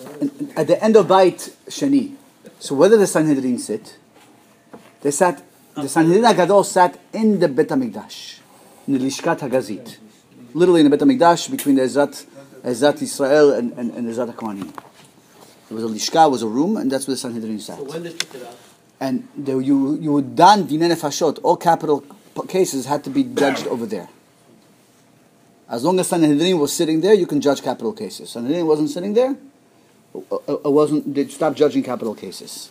at the end of Bait Shani, so where did the Sanhedrin sit? They sat the Sanhedrin HaGadol sat in the Bet HaMikdash, in the Lishkat HaGazit. Literally in the Bet HaMikdash between the Ezrat Israel and Ezrat HaKohanim. There was a Lishka, was a room, and that's where the Sanhedrin sat. So when they took it out? And you would dan dinei nefashot. All capital cases had to be judged over there. As long as Sanhedrin was sitting there, you can judge capital cases. Sanhedrin wasn't sitting there, they stopped judging capital cases.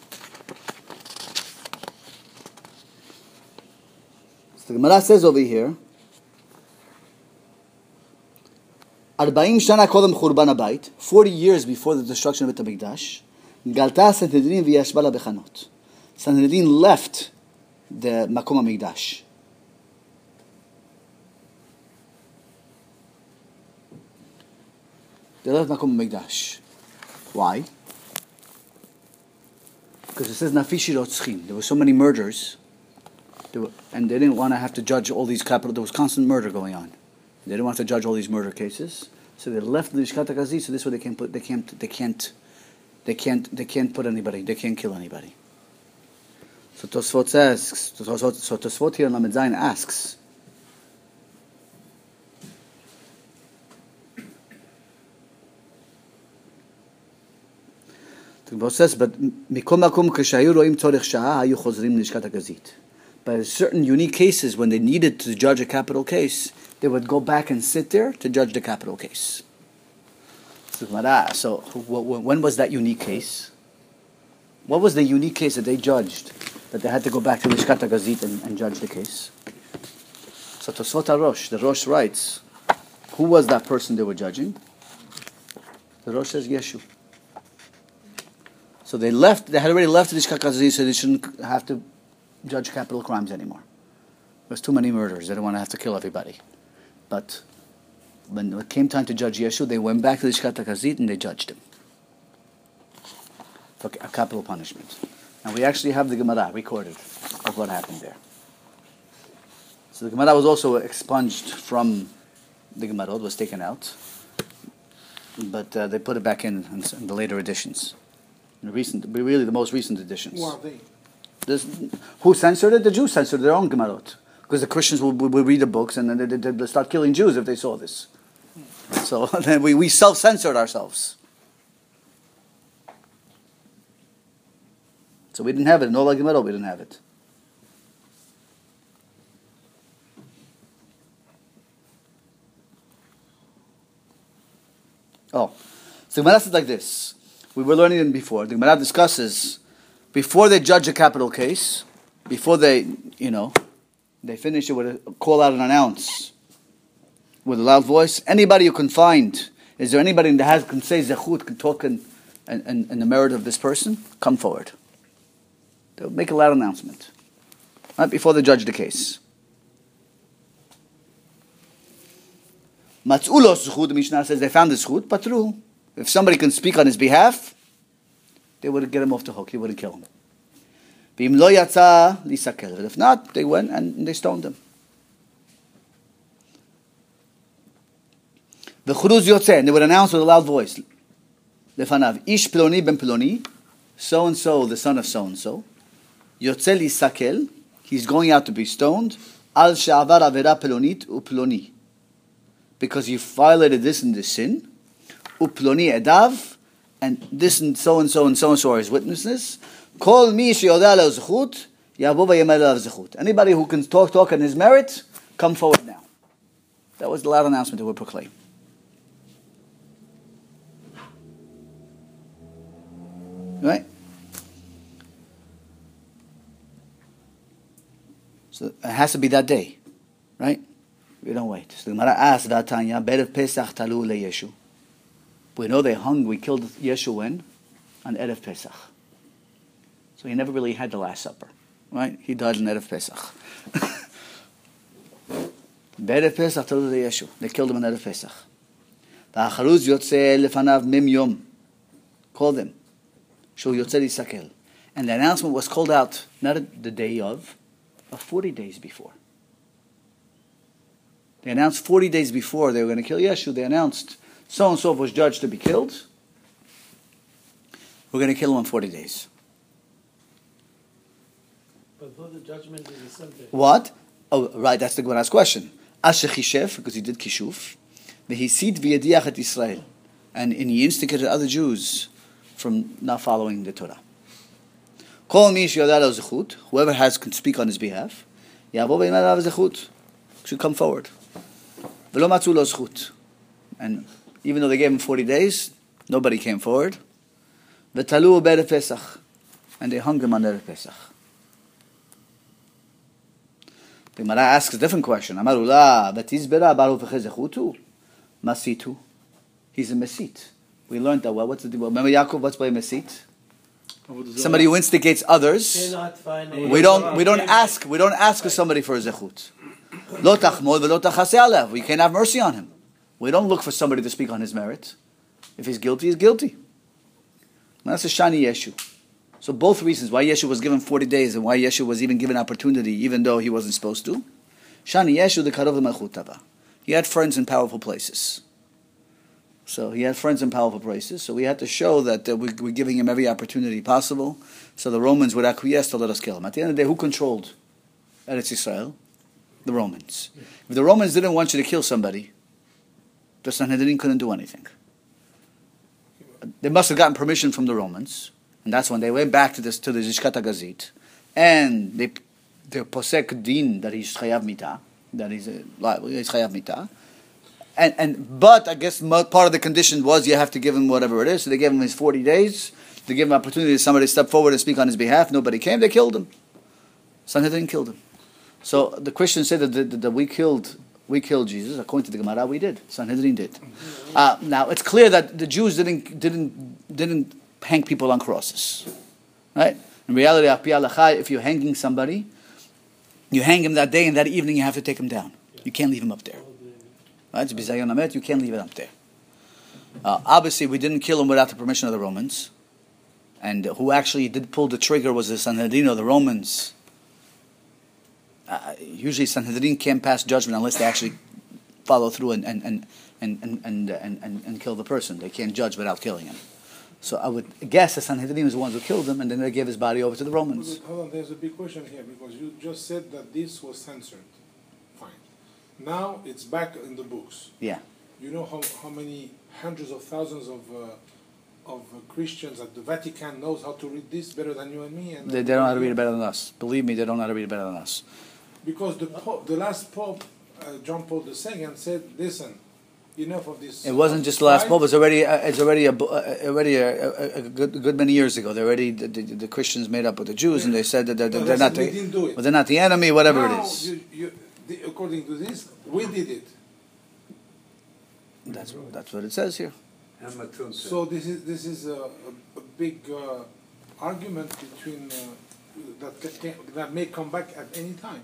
So the Gemara says over here, 40 shana kodem churban habayit, 40 years before the destruction of Bet HaMikdash, galta Sanhedrin v'yashba la bechanot. Sanhedrin left the Makom HaMikdash. They left Makom HaMikdash. Why? Because it says Nafishi Rotzchim. There were so many murders, and they didn't want to have to judge all these capital. There was constant murder going on. They didn't want to judge all these murder cases, so they left the Lishkat HaGazit. So this way they can't put anybody. They can't kill anybody. So Tosfot says. So Tosfot here in Lamed Zayin asks. The says, but by certain unique cases, when they needed to judge a capital case, they would go back and sit there to judge the capital case. So when was that unique case? What was the unique case that they judged, that they had to go back to Lishkat HaGazit and judge the case? So Tosfot HaRosh, the Rosh writes, who was that person they were judging? The Rosh says Yeshu. So they had already left the Lishkat HaGazit, so they shouldn't have to judge capital crimes anymore. There's too many murders. They don't want to have to kill everybody. But when it came time to judge Yeshu, they went back to the Lishkat HaGazit and they judged him for a capital punishment. And we actually have the Gemara recorded of what happened there. So the Gemara was also expunged from the Gemara, it was taken out. But they put it back in the later editions. Really the most recent editions. Who are they? Who censored it? The Jews censored their own Gemarot. Because the Christians would read the books and then they'd start killing Jews if they saw this. So then we self-censored ourselves. So we didn't have it. In all our Gemarot, we didn't have it. Oh. So the Gemara says like this. We were learning it before. The Gemara discusses, before they judge a capital case, before they finish it with a call out and announce with a loud voice, anybody you can find, is there anybody that can say zechut, can talk in the merit of this person? Come forward. They'll make a loud announcement. Right before they judge the case. Matz'u lo zechut, the Mishnah says they found the zechut, patru. If somebody can speak on his behalf, they would get him off the hook. He wouldn't kill him. V'im lo yatsa lisakel. But if not, they went and they stoned him. V'churuz yotzeh, and they would announce with a loud voice, lefanav, ish ploni ben ploni, so and so, the son of so and so, yotzeh lisakel, he's going out to be stoned, al she'avar avera plonit uploni, because you violated this and this sin, uploni edav, and this and so and so and so and so are his witnesses. Kol mi sheyodeh lo zechut, yavo v'yemel lo zechut. Anybody who can talk on his merit, come forward now. That was the loud announcement that would proclaim. Right? So it has to be that day, right? We don't wait. So the Gemara asks, "Vatanya berev Pesach talu leYeshu." We know we killed Yeshu when? On Erev Pesach. So he never really had the Last Supper, right? He died on Erev Pesach. Berev Pesach talu leYeshu. They killed him on Erev Pesach. V'acharuz yotzeh lefanav mim yom. Call them. Shu yotzeh lisakel. And the announcement was called out not the day of, but 40 days before. They announced 40 days before they were going to kill Yeshu. They announced so-and-so was judged to be killed. We're going to kill him in 40 days. I thought the judgment is the same day. What? Oh, right, that's the Gemara's question. Asher Chishev, because he did Kishuf. Vehisid v'yediach et Israel. And he instigated other Jews from not following the Torah. Kol mi sheyodeh lo zechut, whoever can speak on his behalf, yavo v'yimed alav zechut, should come forward. V'lo matzu lo zechut. And even though they gave him 40 days, nobody came forward. V'talu b'erev Pesach. And they hung him on Erev Pesach. The Gemara asks a different question. Amarula, v'tizbera baruch v'chezechutu, masitu. He's a mesit. We learned that well. What's the deal? Remember Yaakov? What's by a mesit? Somebody who instigates others. We don't ask of somebody for a zechut. Lo tachmod v'lo tachaseh alev. We can't have mercy on him. We don't look for somebody to speak on his merit. If he's guilty, he's guilty. And that's a shani yeshu. So both reasons why Yeshu was given 40 days and why Yeshu was even given opportunity even though he wasn't supposed to. Shani Yeshu the karov l'malchut tava. He had friends in powerful places. So he had friends in powerful places. So we had to show that we're giving him every opportunity possible. So the Romans would acquiesce to let us kill him. At the end of the day, who controlled Eretz Yisrael? The Romans. If the Romans didn't want you to kill somebody, the Sanhedrin couldn't do anything. They must have gotten permission from the Romans. And that's when they went back to the Zishkat HaGazit, and they posek din that he's chayav mitah, that he's chayav mitah, but I guess part of the condition was you have to give him whatever it is. So they gave him his 40 days. They gave him opportunity for somebody to step forward and speak on his behalf. Nobody came. They killed him. Sanhedrin killed him. So the Christians say that we killed Jesus. According to the Gemara, we did. Sanhedrin did. Now it's clear that the Jews didn't hang people on crosses, right? In reality, if you're hanging somebody, you hang him that day, and that evening you have to take him down. You can't leave him up there. Right? It's bizayon hamet. You can't leave it up there. Obviously, we didn't kill him without the permission of the Romans, and who actually did pull the trigger was the Sanhedrin, the Romans. Usually, Sanhedrin can't pass judgment unless they actually follow through and kill the person. They can't judge without killing him. So I would guess the Sanhedrin was the ones who killed him, and then they gave his body over to the Romans. Hold on, there's a big question here, because you just said that this was censored. Fine. Now it's back in the books. Yeah. You know how many hundreds of thousands of Christians at the Vatican knows how to read this better than you and me? And they don't know how to read it better than us. Believe me, they don't know how to read it better than us. Because the last Pope, John Paul II, said, listen, enough of this. It wasn't just the last Pope. It's already a good many years ago. The Christians made up with the Jews, and they said that they're not the enemy, whatever now, it is. According to this, we did it. That's what it says here. So this is a big argument between that may come back at any time.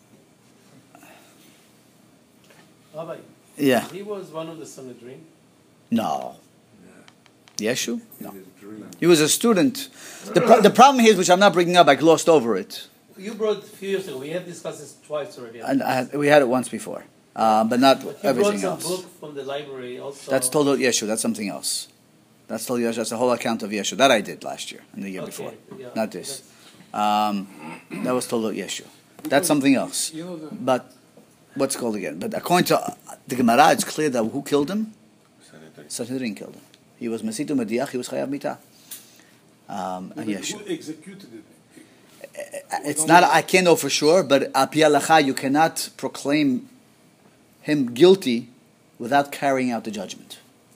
Rabbi, yeah. He was one of the Sanhedrin. No. Yeshu? No. He was a student. The problem here is, which I'm not bringing up, I glossed over it. You brought it a few years ago. We had discussed this twice already. And we had it once before, but not everything else. You else. brought some book from the library also. That's Toldot Yeshu. That's something else. That's Toldot Yeshu. That's a whole account of Yeshu. That I did last year and the year before. Yeah, not this. That was Toldot Yeshu. That's something else. But what's it called again? But according to the Gemara, it's clear that who killed him? Sanhedrin killed him. He was Mesitu Mediach. He was Chayav Mitah. Yeshu. Who executed it? It's not. I can't know for sure, but Api Halacha, you cannot proclaim him guilty without carrying out the judgment.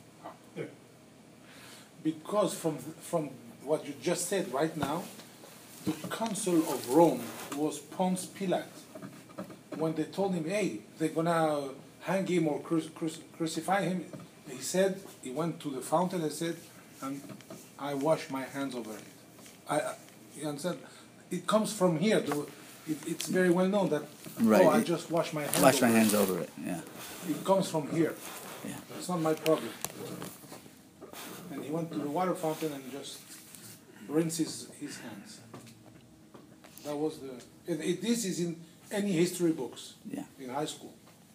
Because from what you just said right now, the consul of Rome was Ponce Pilate. When they told him, "Hey, they're gonna hang him or crucify him," he went to the fountain and said, "I wash my hands over it." You understand? It comes from here. It's very well known that, right. I just wash my hands over it. Yeah. It comes from here. Yeah. It's not my problem. And he went to the water fountain and just rinses his hands. That was this is in any history books. Yeah. In high school.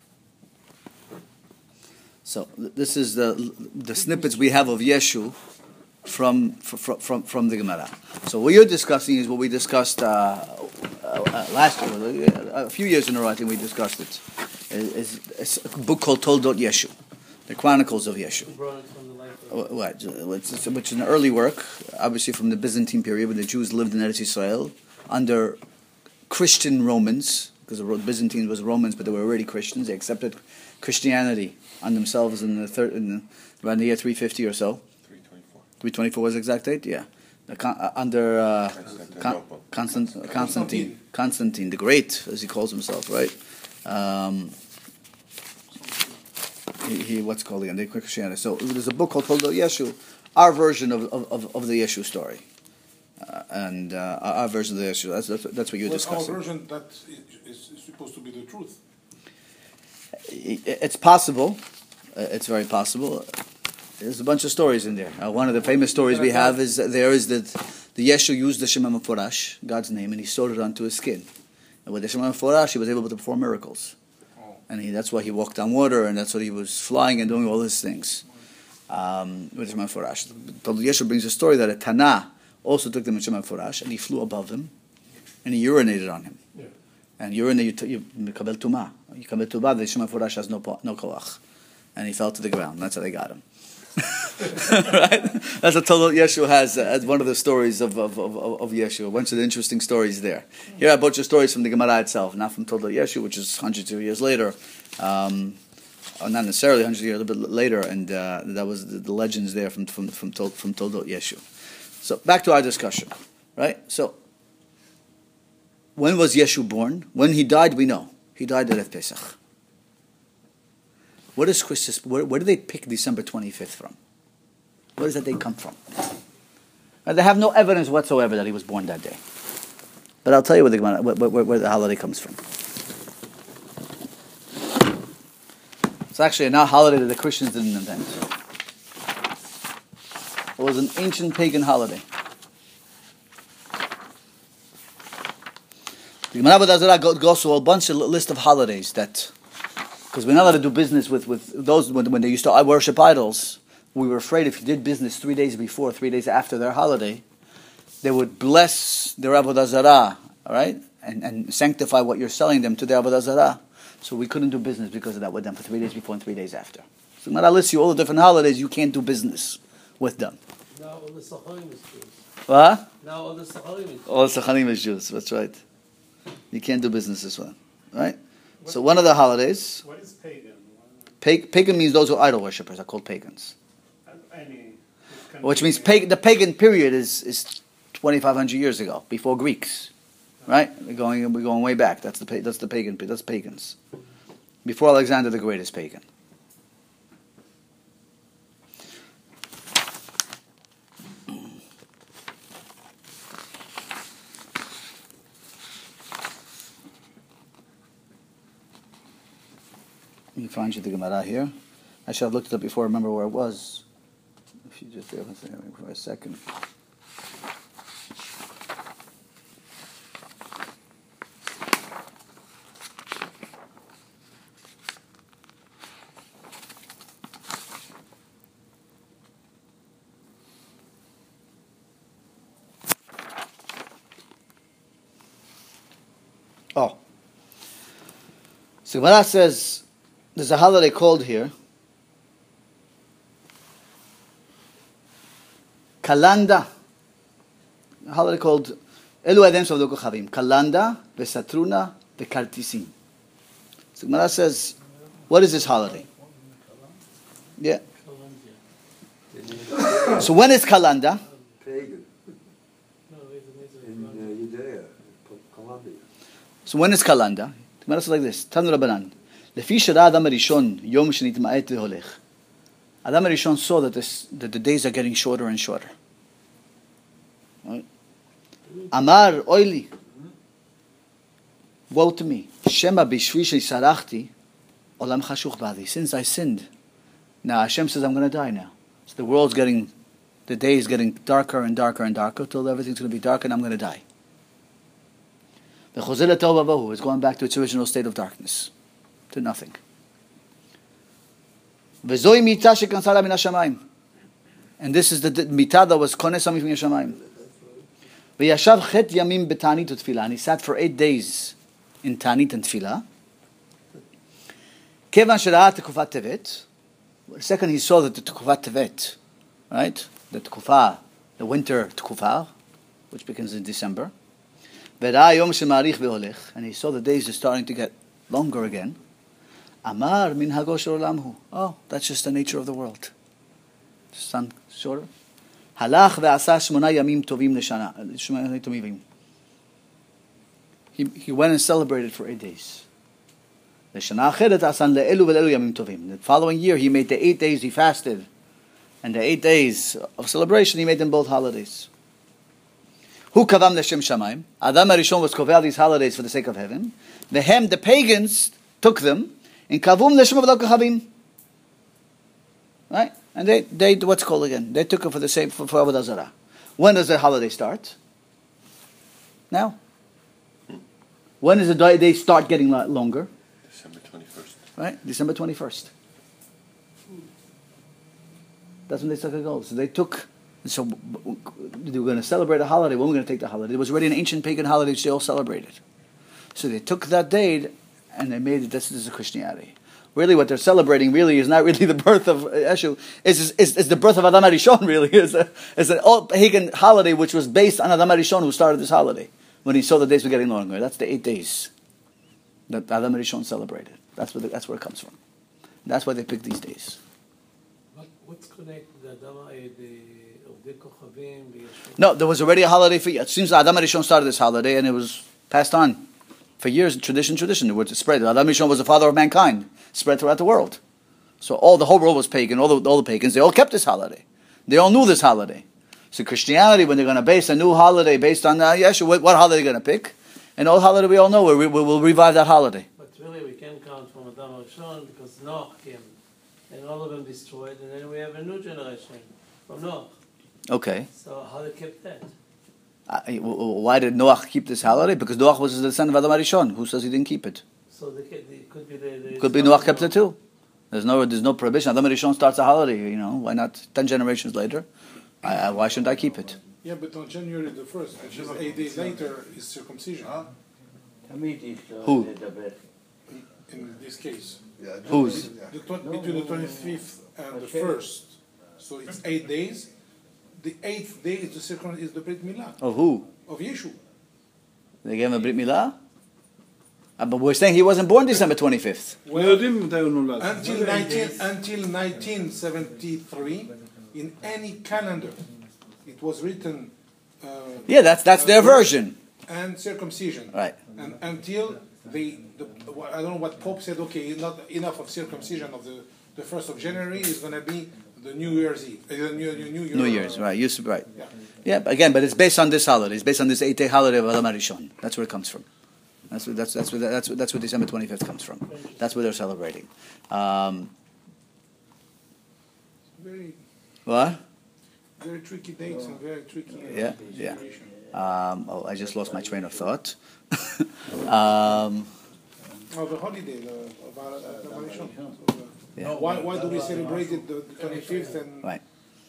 So this is the snippets we have of Yeshu from the Gemara. So what you're discussing is what we discussed last year, a few years in a row, I think we discussed it. It's a book called Toldot Yeshu, the Chronicles of Yeshu. Which is an early work, obviously from the Byzantine period, when the Jews lived in Eretz Yisrael under Christian Romans, because the Byzantines was Romans, but they were already Christians. They accepted Christianity on themselves around the year 350 or so. 324. 324 was the exact date? Yeah. Under Constantine the Great, as he calls himself, right? He what's called again? The Christianity. So there's a book called Toldot Yeshu, our version of the Yeshu story, and our version of the Yeshu. That's what you're discussing. Our version that is supposed to be the truth. It's possible. It's very possible. There's a bunch of stories in there. One of the famous stories we have is that the Yeshu used the Shema Meforash, God's name, and he sewed it onto his skin. And with the Shema Meforash, he was able to perform miracles. And that's why he walked on water, and that's why he was flying and doing all these things. With the Shema Meforash. The Yeshu brings a story that a Tana also took the Shema Meforash, and he flew above him, and he urinated on him. Yeah. And urinate, you kabel tuma. You kabel tuma, the Shema Meforash has no koach. And he fell to the ground. That's how they got him. Right? That's what Toldot Yeshu has as one of the stories of Yeshu. A bunch of interesting stories there. Here are a bunch of stories from the Gemara itself, not from Toldot Yeshu, which is hundreds of years later. Or not necessarily hundreds of years, a little bit later, and that was the legends there from Toldot Yeshu. So back to our discussion, right? So when was Yeshu born? When he died, we know he died at Erev Pesach. What is Christmas? Where do they pick December 25th from? Where does that day come from? And they have no evidence whatsoever that he was born that day. But I'll tell you where the holiday comes from. It's actually not a holiday that the Christians didn't invent. It was an ancient pagan holiday. The Gemara B'Dazara goes through a bunch of list of holidays that. Because we're not allowed to do business with those, when they used to worship idols, we were afraid if you did business 3 days before, 3 days after their holiday, they would bless their Avodah Zarah, all right? And sanctify what you're selling them to their Avodah Zarah. So we couldn't do business because of that with them for 3 days before and 3 days after. So when I list you all the different holidays, you can't do business with them. Now all the Sacharim is Jews. What? Now all the Sacharim is Jews. All the Sacharim is Jews, that's right. You can't do business this one, right? So one of the holidays. What is pagan? Pagan means those who are idol worshippers are called pagans. Which means the pagan period is 2,500 years ago, before Greeks, right? We're going way back. That's pagans. Before Alexander the Great is pagan. Let me find you the Gemara here. I should have looked it up before I remember where it was. If you just bear with me for a second. Oh. So Gemara says, there's a holiday called here Kalanda. A holiday called Elu Adem Shavdo Kochavim. Kalanda, Vesatruna, Vekartisim. So Gemara says, what is this holiday? Yeah. So when is Kalanda? Pagan. In Judea, Colombia. So when is Kalanda? The Gemara says like this: Tanu Rabbanan. Lefi shara Adam Rishon Yom Shenitma'et Leholech. Adam Rishon saw that the days are getting shorter and shorter. Right? Amar Oili. Woe to me. Shema bishvi sheisarachti olam chashuch ba'adi. Since I sinned, now Hashem says I'm going to die now. So the day is getting darker and darker and darker till everything's going to be dark and I'm going to die. The Chozeh Tov Vabohu is going back to its original state of darkness, to nothing. V'zoi mita shekansara min hashamayim, and this is the mita that was kones from Hashamayim. V'yashav chet yamim b'tanit u'tfilah. And he sat for 8 days in Tanit and Tfilah. Kevan shera'a tekufat tevet. The second he saw that the tekufat tevet, right? The tekufa, the winter tekufa, which begins in December. V'ra'a yom shemarich ve'olech. And he saw the days are starting to get longer again. Amar min hagosh olamhu. Oh, that's just the nature of the world. Just on shorter. Halach ve'asa shmona yamim tovim l'shana. Shmona tovim. He went and celebrated for 8 days. The following year, he made the 8 days he fasted, and the 8 days of celebration he made them both holidays. Who kavam l'shem shamayim? Adam Arishon was koveh these holidays for the sake of heaven. The pagans took them and kavum l'shem avodah kachavim. Right, and they what's called again? They took it for the same for avodah zarah. When does the holiday start? Now. When does the day start getting longer? December 21st. Right? December 21st. That's when they took a goal. So they took, so they were going to celebrate a holiday. When were we going to take the holiday? It was already an ancient pagan holiday which they all celebrated. So they took that date and they made it, this is Christianity. Really what they're celebrating really is not really the birth of Yeshu. It's the birth of Adam Arishon really. It's an old pagan holiday which was based on Adam Arishon who started this holiday. When he saw the days were getting longer. That's the 8 days that Adam Rishon celebrated. That's where it comes from. That's why they picked these days. What's connected the Adam, the Kochavim, the Yeshua? No, there was already a holiday for you. It seems Adam Rishon started this holiday and it was passed on for years. Tradition. The word spread. Adam Rishon was the father of mankind. Spread throughout the world. So the whole world was pagan. All the pagans, they all kept this holiday. They all knew this holiday. So Christianity, when they're going to base a new holiday based on Yeshua, what holiday are they going to pick? An old holiday we all know, we'll revive that holiday. But really we can count from Adam Rishon because Noach came and all of them destroyed, and then we have a new generation from Noach. Okay. So how they kept that? Why did Noach keep this holiday? Because Noach was the son of Adam Rishon. Who says he didn't keep it? So they could be the Could be Noach kept it too. There's no prohibition. Adam Rishon starts a holiday, why not 10 generations later? Why shouldn't I keep it? Yeah, but on January the 1st, which is 8 days later, is circumcision. Who? In this case. Whose? Between the 25th and the 1st. So it's 8 days. The 8th day is the Brit Milah. Of who? Of Yeshu. They gave him a Brit Milah? But we're saying he wasn't born December 25th. Well, יודעים מתי הוא נולד. until 1973, in any calendar, it was written. Yeah, that's their version. And circumcision. Right. And until I don't know what Pope said. Okay, not enough of circumcision of the 1st of January is going to be the New Year's Eve. New Year's, right? Right. Yeah. Yeah, but again, but it's based on this holiday. It's based on this 8-day holiday of Adam Rishon. That's where it comes from. That's where December 25th comes from. That's where they're celebrating. Very, What? very tricky dates and very tricky. Yeah. situation. I just lost my train of thought. The holiday of Adam Rishon. Yeah. Why do we celebrate it the 25th and? Right.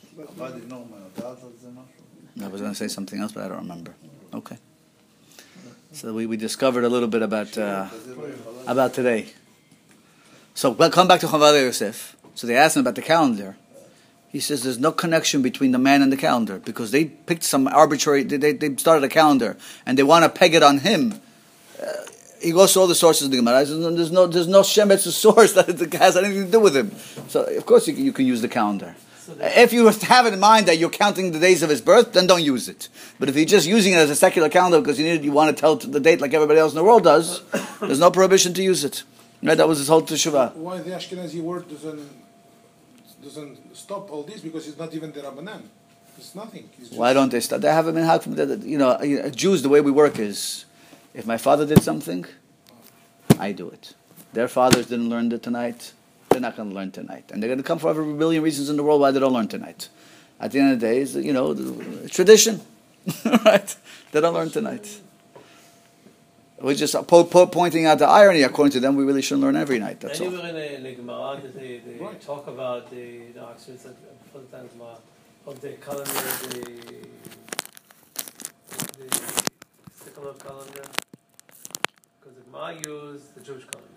I was going to say something else, but I don't remember. Okay. So we discovered a little bit about today. So we'll come back to Chavadei Yosef. So they asked him about the calendar. He says there's no connection between the man and the calendar because they picked some arbitrary. They started a calendar and they want to peg it on him. He goes to all the sources of the Gemara. There's no shemetz source that has anything to do with him. So of course you can use the calendar. If you have in mind that you're counting the days of his birth, then don't use it. But if you're just using it as a secular calendar because you want to tell the date like everybody else in the world does, there's no prohibition to use it. Right? That was his whole teshuvah. Why the Ashkenazi word doesn't stop all this? Because it's not even the Rabbanan. It's nothing. It's just Why don't they start? They have a minhag from Jews. The way we work is, if my father did something, I do it. Their fathers didn't learn it tonight. They're not going to learn tonight, and they're going to come for every billion reasons in the world why they don't learn tonight. At the end of the day, it's, the tradition, right? They don't learn tonight. We're just pointing out the irony. According to them, we really shouldn't learn every night. That's all. Anywhere in the Gemara, they talk about the actually before the time Gemara of the calendar, the secular calendar, because the Gemara used the Jewish calendar.